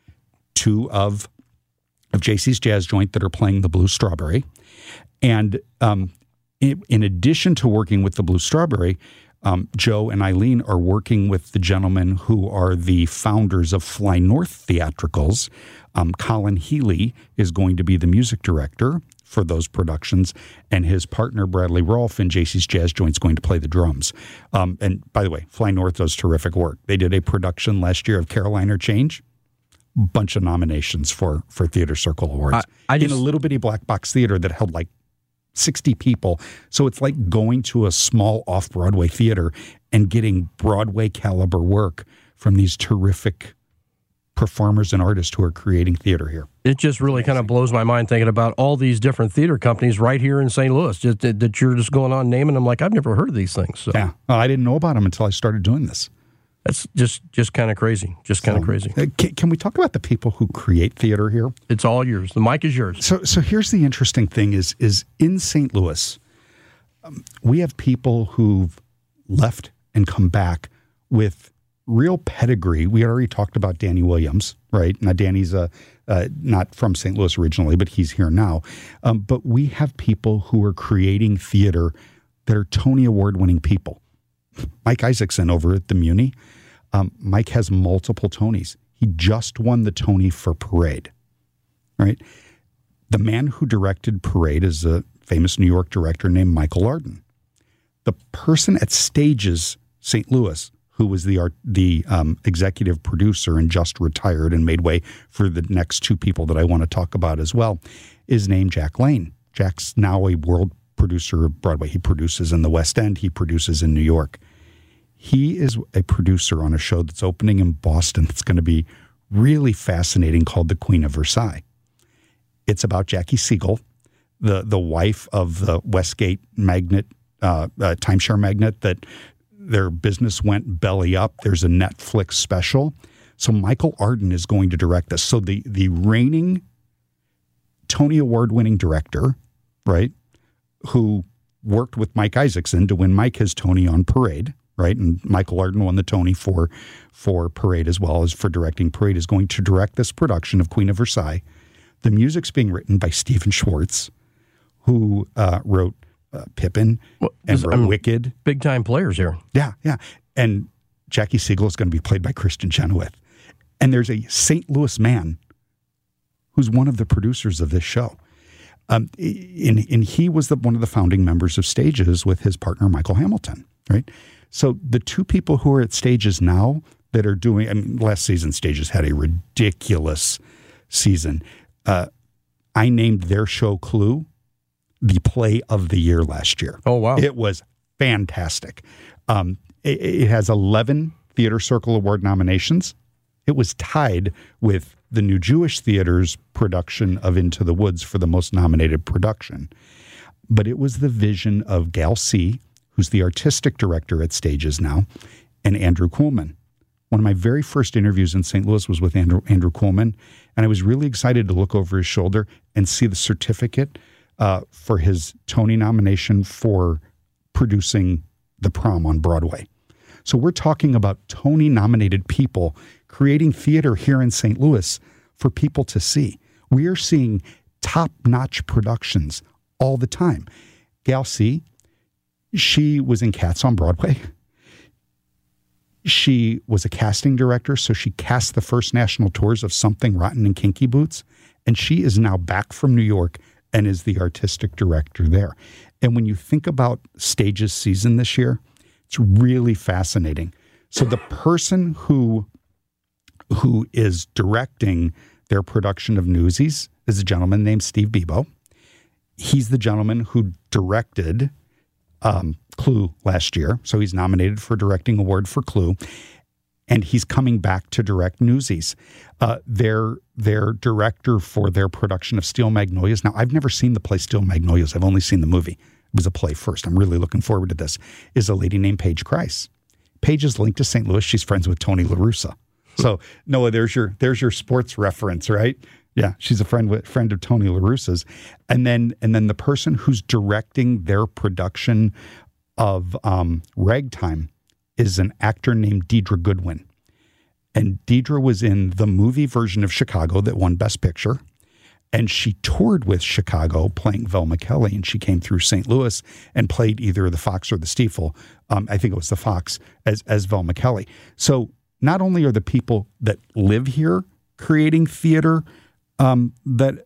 two of of J C's Jazz Joint that are playing the Blue Strawberry. And um, in, in addition to working with the Blue Strawberry, um, Joe and Eileen are working with the gentlemen who are the founders of Fly North Theatricals. Um, Colin Healy is going to be the music director for those productions, and his partner Bradley Rolfe in J C's Jazz Joint is going to play the drums. Um, and by the way, Fly North does terrific work. They did a production last year of Carolina Change. bunch of nominations for, for Theater Circle Awards. I, I just, in a little bitty black box theater that held like sixty people. So it's like going to a small off-Broadway theater and getting Broadway caliber work from these terrific performers and artists who are creating theater here. It just really kind of blows my mind thinking about all these different theater companies right here in Saint Louis just, that, that you're just going on naming them like I've never heard of these things. So. Yeah, well, I didn't know about them until I started doing this. That's just, just kind of crazy. Just kind of so, crazy. Uh, can, can we talk about the people who create theater here? It's all yours. The mic is yours. So, so here's the interesting thing: is is in Saint Louis, um, we have people who've left and come back with real pedigree. We already talked about Danny Williams, right? Now, Danny's a, uh, not from Saint Louis originally, but he's here now. Um, but we have people who are creating theater that are Tony Award-winning people. Mike Isaacson over at the Muni. Um, Mike has multiple Tonys. He just won the Tony for Parade, right? The man who directed Parade is a famous New York director named Michael Arden. The person at Stages Saint Louis, who was the art, the um, executive producer and just retired and made way for the next two people that I want to talk about as well, is named Jack Lane. Jack's now a world producer of Broadway. He produces in the West End. He produces in New York. He is a producer on a show that's opening in Boston that's going to be really fascinating called The Queen of Versailles. It's about Jackie Siegel, the, the wife of the Westgate magnate, uh, uh, timeshare magnate that their business went belly up. There's a Netflix special. So Michael Arden is going to direct this. So the, the reigning Tony Award-winning director, right, who worked with Mike Isaacson to win Mike his Tony on Parade, right? And Michael Arden won the Tony for for Parade as well as for directing Parade, is going to direct this production of Queen of Versailles. The music's being written by Stephen Schwartz, who uh, wrote uh, Pippin well, and wrote Wicked. Big-time players here. Yeah, yeah. And Jackie Siegel is going to be played by Kristen Chenoweth. And there's a Saint Louis man who's one of the producers of this show. Um, and, and he was the, one of the founding members of Stages with his partner, Michael Hamilton, right? So the two people who are at Stages now that are doing, I mean, last season Stages had a ridiculous season. Uh, I named their show Clue the play of the year last year. Oh, wow. It was fantastic. Um, it, it has eleven Theater Circle Award nominations. It was tied with the New Jewish Theater's production of Into the Woods for the most nominated production. But it was the vision of Gal C., who's the artistic director at Stages now, and Andrew Kuhlman. One of my very first interviews in Saint Louis was with Andrew, Andrew Kuhlman, and I was really excited to look over his shoulder and see the certificate uh, for his Tony nomination for producing The Prom on Broadway. So we're talking about Tony-nominated people creating theater here in Saint Louis for people to see. We are seeing top-notch productions all the time. Gal C., she was in Cats on Broadway. She was a casting director, so she cast the first national tours of Something Rotten and Kinky Boots, and she is now back from New York and is the artistic director there. And when you think about Stages' season this year, it's really fascinating. So the person who who is directing their production of Newsies is a gentleman named Steve Bebo. He's the gentleman who directed um, Clue last year. So he's nominated for directing award for Clue. And he's coming back to direct Newsies. Uh, their, their director for their production of Steel Magnolias. Now, I've never seen the play Steel Magnolias. I've only seen the movie. It was a play first. I'm really looking forward to this. Is a lady named Paige Kreis. Paige is linked to Saint Louis. She's friends with Tony La Russa. So Noah, there's your there's your sports reference, right? Yeah, she's a friend with friend of Tony La Russa's, and then and then the person who's directing their production of um, Ragtime is an actor named Deidre Goodwin, and Deidre was in the movie version of Chicago that won Best Picture. And she toured with Chicago playing Velma Kelly, and she came through Saint Louis and played either the Fox or the Stiefel. Um, I think it was the Fox as, as Velma Kelly. So not only are the people that live here creating theater um, that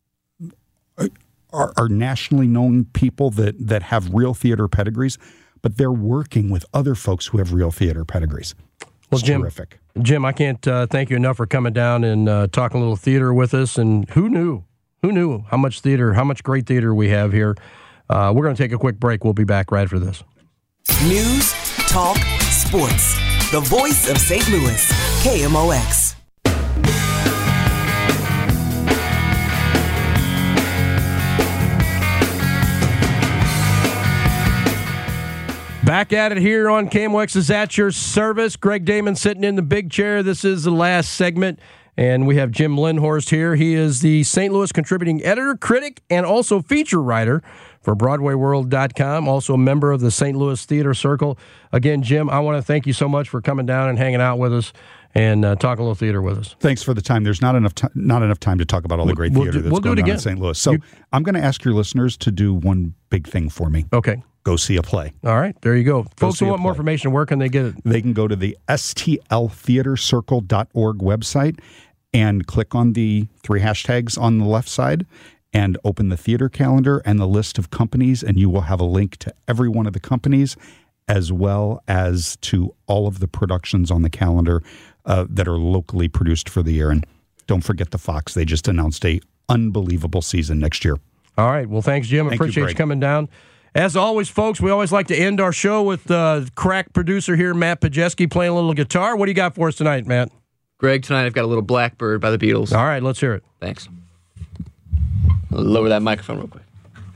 are, are nationally known people that, that have real theater pedigrees, but they're working with other folks who have real theater pedigrees. Well, It's Jim, terrific. Jim, I can't uh, thank you enough for coming down and uh, talking a little theater with us. And who knew? Who knew how much theater, how much great theater we have here? Uh, we're going to take a quick break. We'll be back right after this. News, talk, sports. The voice of Saint Louis, K M O X. Back at it here on K M O X is at your service. Greg Damon sitting in the big chair. This is the last segment, and we have Jim Lindhorst here. He is the Saint Louis contributing editor, critic, and also feature writer for Broadway World dot com, also a member of the Saint Louis Theater Circle. Again, Jim, I want to thank you so much for coming down and hanging out with us and uh, talking a little theater with us. Thanks for the time. There's not enough t- not enough time to talk about all the great We'll theater do- that's we'll do going it on again. in Saint Louis. So You- I'm going to ask your listeners to do one big thing for me. Okay. Go see a play. All right. There you go. Folks see who a want more play. information, where can they get it? They can go to the S T L theater circle dot org website and click on the three hashtags on the left side and open the theater calendar and the list of companies, and you will have a link to every one of the companies as well as to all of the productions on the calendar uh, that are locally produced for the year. And don't forget the Fox. They just announced a unbelievable season next year. All right. Well, thanks, Jim. Thank you, Appreciate you, Greg. coming down. As always, folks, we always like to end our show with uh, crack producer here, Matt Pajeski, playing a little guitar. What do you got for us tonight, Matt? Greg, tonight I've got a little Blackbird by the Beatles. All right, let's hear it. Thanks. I'll lower that microphone real quick.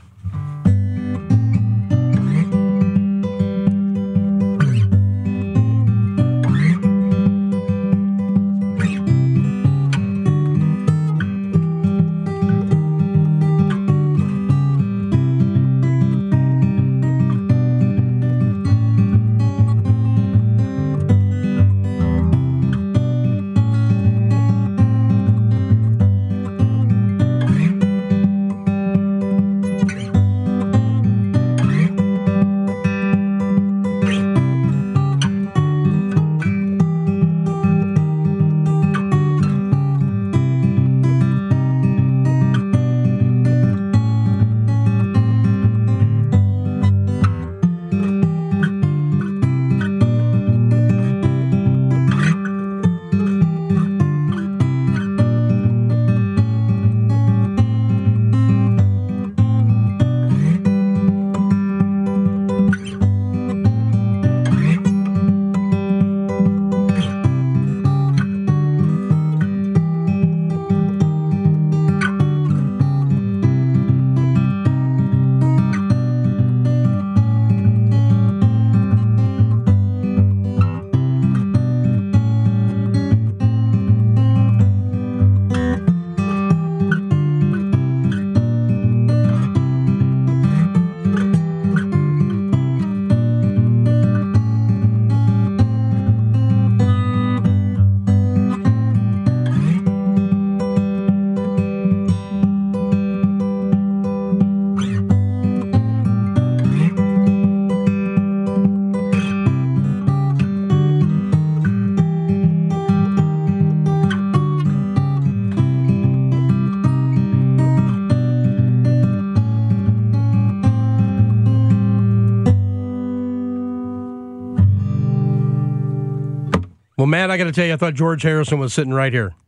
Well, Matt, I got to tell you, I thought George Harrison was sitting right here.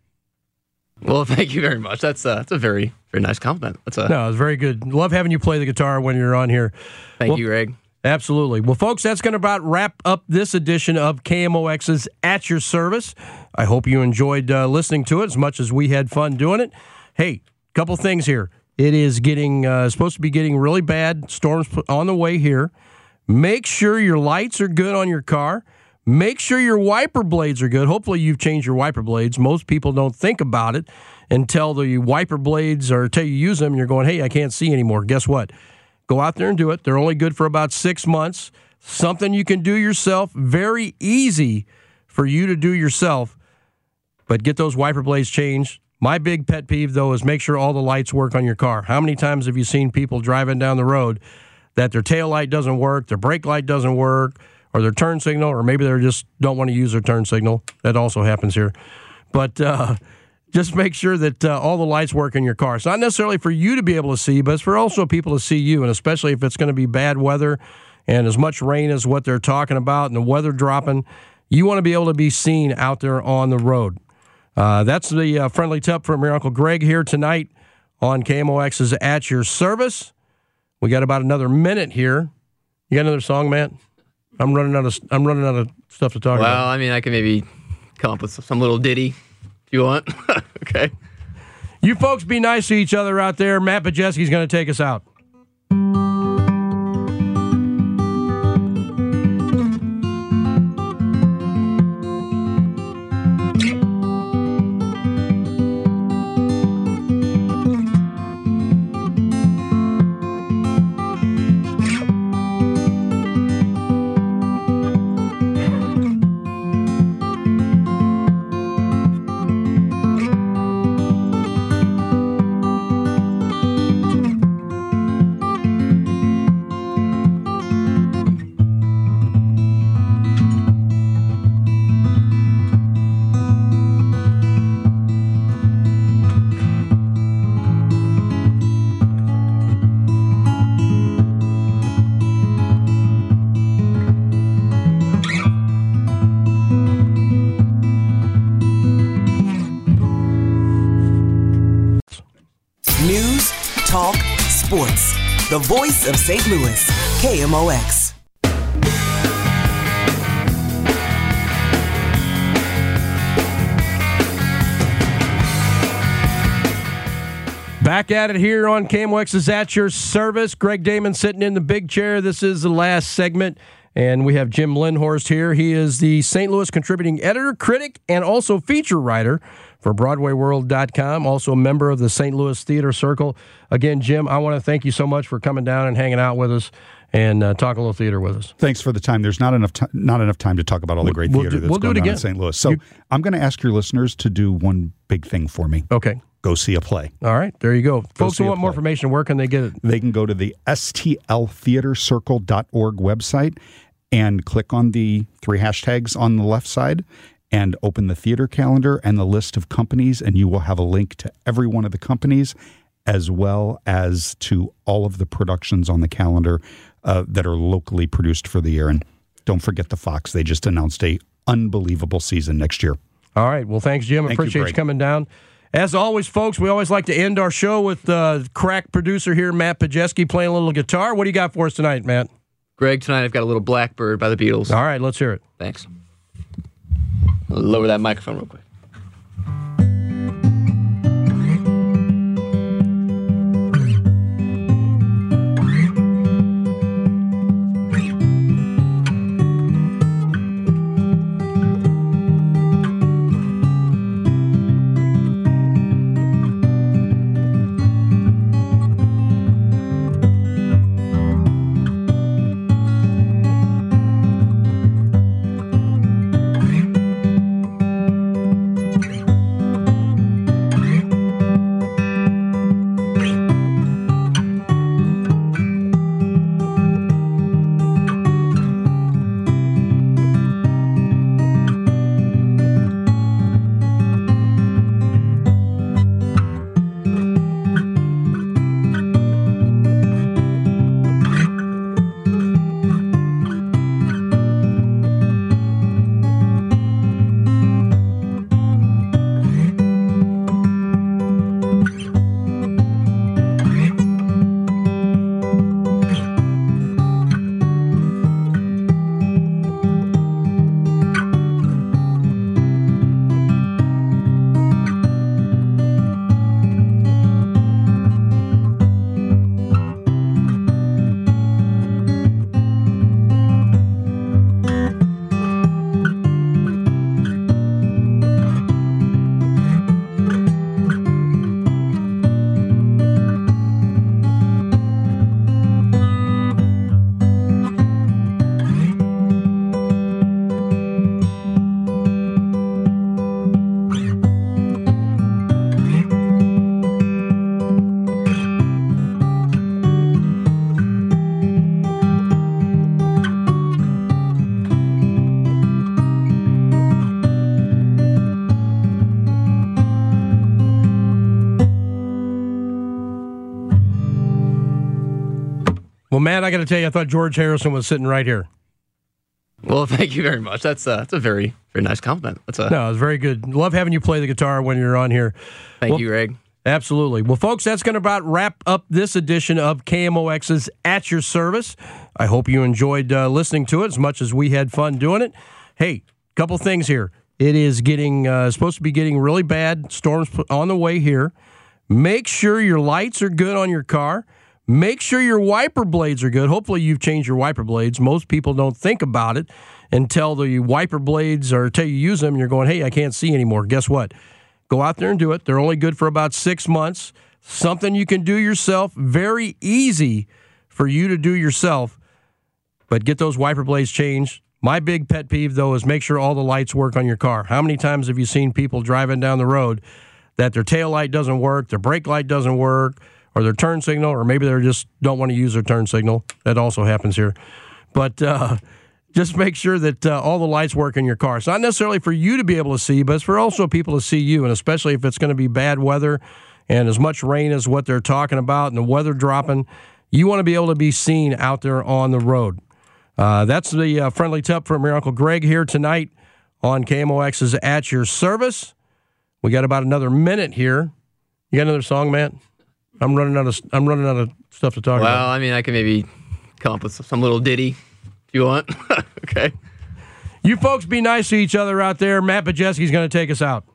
Well, thank you very much. That's uh, that's a very very nice compliment. That's a No, it was very good. Love having you play the guitar when you're on here. thank Well, you, Greg. Absolutely. Well, folks, that's going to about wrap up this edition of K M O X's At Your Service. I hope you enjoyed uh, listening to it as much as we had fun doing it. Hey, couple things here. It is getting uh, supposed to be getting really bad. Storms on the way here. Make sure your lights are good on your car. Make sure your wiper blades are good. Hopefully you've changed your wiper blades. Most people don't think about it until the wiper blades or until you use them and you're going, hey, I can't see anymore. Guess what? Go out there and do it. They're only good for about six months. Something you can do yourself. Very easy for you to do yourself. But get those wiper blades changed. My big pet peeve, though, is make sure all the lights work on your car. How many times have you seen people driving down the road that their tail light doesn't work, their brake light doesn't work, or their turn signal, or maybe they just don't want to use their turn signal? That also happens here. But uh, just make sure that uh, all the lights work in your car. It's not necessarily for you to be able to see, but it's for also people to see you, and especially if it's going to be bad weather and as much rain as what they're talking about and the weather dropping. you want to be able to be seen out there on the road. Uh, that's the uh, friendly tip from your Uncle Greg here tonight on K M O X's At Your Service. We got about another minute here. You got another song, Matt? I'm running out of I'm running out of stuff to talk well, about. Well, I mean, I can maybe come up with some little ditty if you want. Okay. You folks be nice to each other out there. Matt Pajeski's going to take us out. News, talk, sports. The voice of Saint Louis, K M O X. Back at it here on K M O X's At Your Service. Greg Damon sitting in the big chair. This is the last segment, and we have Jim Lindhorst here. He is the Saint Louis contributing editor, critic, and also feature writer for Broadway World dot com, also a member of the Saint Louis Theater Circle. Again, Jim, I want to thank you so much for coming down and hanging out with us and uh, talking a little theater with us. Thanks for the time. There's not enough t- not enough time to talk about all the great we'll theater do, that's we'll going do it on again. in Saint Louis. So you, I'm going to ask your listeners to do one big thing for me. Okay. Go see a play. All right. There you go. go Folks who want more information, where can they get it? They can go to the S T L theater circle dot org website and click on the three hashtags on the left side and open the theater calendar and the list of companies, and you will have a link to every one of the companies as well as to all of the productions on the calendar uh, that are locally produced for the year. And don't forget the Fox. They just announced a unbelievable season next year. All right. Well, thanks, Jim. Thank Appreciate you, you coming down. As always, folks, we always like to end our show with uh, crack producer here, Matt Pajeski, playing a little guitar. What do you got for us tonight, Matt? Greg, tonight I've got a little Blackbird by the Beatles. All right, let's hear it. Thanks. I'll lower that microphone real quick. Well, Matt, I got to tell you, I thought George Harrison was sitting right here. Well, thank you very much. That's, uh, that's a very, very nice compliment. That's a... No, it's very good. Love having you play the guitar when you're on here. Thank well, you, Greg. Absolutely. Well, folks, that's going to about wrap up this edition of K M O X's At Your Service. I hope you enjoyed uh, listening to it as much as we had fun doing it. Hey, couple things here. It is getting uh, supposed to be getting really bad. Storms on the way here. Make sure your lights are good on your car. Make sure your wiper blades are good. Hopefully you've changed your wiper blades. Most people don't think about it until the wiper blades or until you use them and you're going, hey, I can't see anymore. Guess what? Go out there and do it. They're only good for about six months. Something you can do yourself. Very easy for you to do yourself. But get those wiper blades changed. My big pet peeve, though, is make sure all the lights work on your car. How many times have you seen people driving down the road that their tail light doesn't work, their brake light doesn't work, or their turn signal, or maybe they just don't want to use their turn signal? That also happens here. But uh, just make sure that uh, all the lights work in your car. It's not necessarily for you to be able to see, but it's for also people to see you, and especially if it's going to be bad weather and as much rain as what they're talking about and the weather dropping, you want to be able to be seen out there on the road. Uh, that's the uh, friendly tip from your Uncle Greg here tonight on K M O X's At Your Service. We got about another minute here. You got another song, Matt? I'm running out of I'm running out of stuff to talk well, about. Well, I mean, I can maybe come up with some little ditty if you want. Okay. You folks be nice to each other out there. Matt Pajeski's going to take us out.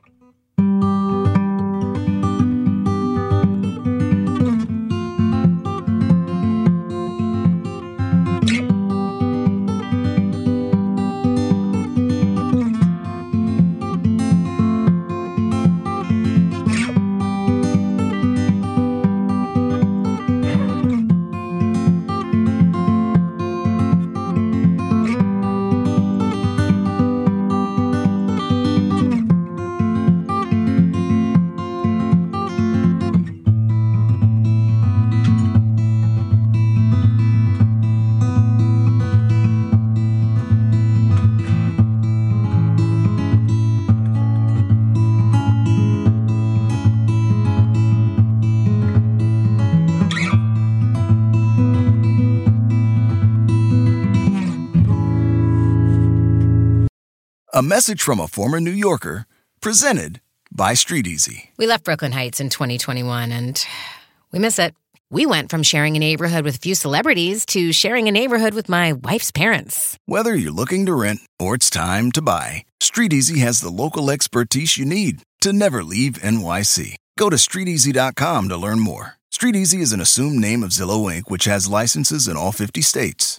A message from a former New Yorker, presented by Street Easy. We left Brooklyn Heights in twenty twenty-one, and we miss it. We went from sharing a neighborhood with a few celebrities to sharing a neighborhood with my wife's parents. Whether you're looking to rent or it's time to buy, Street Easy has the local expertise you need to never leave N Y C. Go to street easy dot com to learn more. Street Easy is an assumed name of Zillow Incorporated, which has licenses in all fifty states.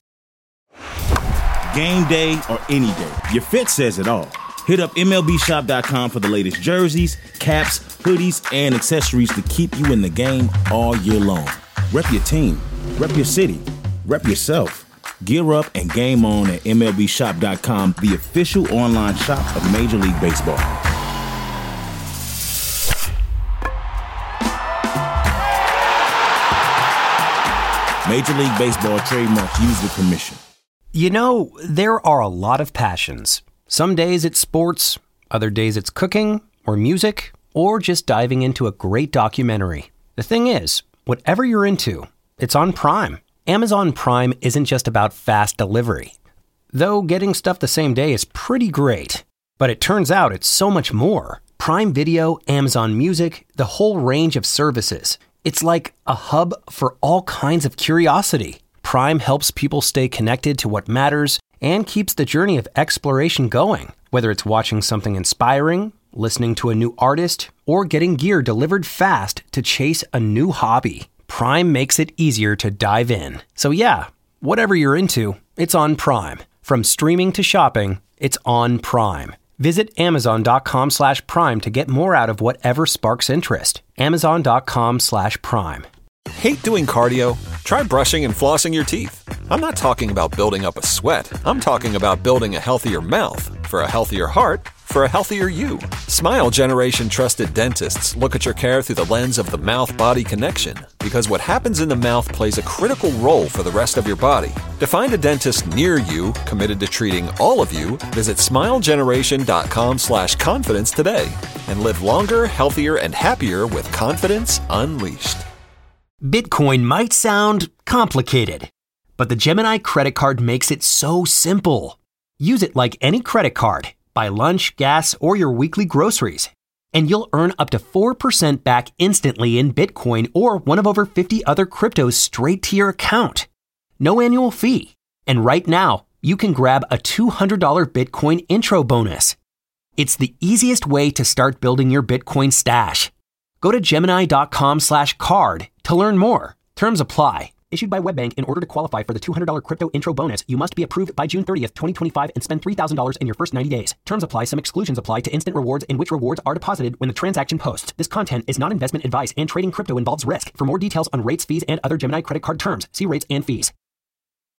Game day or any day, your fit says it all. Hit up M L B shop dot com for the latest jerseys, caps, hoodies, and accessories to keep you in the game all year long. Rep your team, rep your city, rep yourself. Gear up and game on at M L B shop dot com, the official online shop of Major League Baseball. Major League Baseball trademark used with permission. You know, there are a lot of passions. Some days it's sports, other days it's cooking or music, or just diving into a great documentary. The thing is, whatever you're into, it's on Prime. Amazon Prime isn't just about fast delivery. Though getting stuff the same day is pretty great. But it turns out it's so much more. Prime Video, Amazon Music, the whole range of services. It's like a hub for all kinds of curiosity. Prime helps people stay connected to what matters and keeps the journey of exploration going. Whether it's watching something inspiring, listening to a new artist, or getting gear delivered fast to chase a new hobby, Prime makes it easier to dive in. So yeah, whatever you're into, it's on Prime. From streaming to shopping, it's on Prime. Visit amazon.com slash prime to get more out of whatever sparks interest. Amazon.com slash prime. Hate doing cardio? Try brushing and flossing your teeth. I'm not talking about building up a sweat. I'm talking about building a healthier mouth. For a healthier heart, for a healthier you. Smile Generation trusted dentists look at your care through the lens of the mouth-body connection, because what happens in the mouth plays a critical role for the rest of your body. To find a dentist near you committed to treating all of you, visit smilegeneration.com slash confidence today and live longer, healthier, and happier with confidence unleashed. Bitcoin might sound complicated, but the Gemini credit card makes it so simple. Use it like any credit card. Buy lunch, gas, or your weekly groceries. And you'll earn up to four percent back instantly in Bitcoin or one of over fifty other cryptos straight to your account. No annual fee. And right now, you can grab a two hundred dollars Bitcoin intro bonus. It's the easiest way to start building your Bitcoin stash. Go to Gemini.com slash card to learn more. Terms apply. Issued by WebBank. In order to qualify for the two hundred dollars crypto intro bonus, you must be approved by June thirtieth, twenty twenty-five and spend three thousand dollars in your first ninety days. Terms apply. Some exclusions apply to instant rewards in which rewards are deposited when the transaction posts. This content is not investment advice and trading crypto involves risk. For more details on rates, fees, and other Gemini credit card terms, see rates and fees.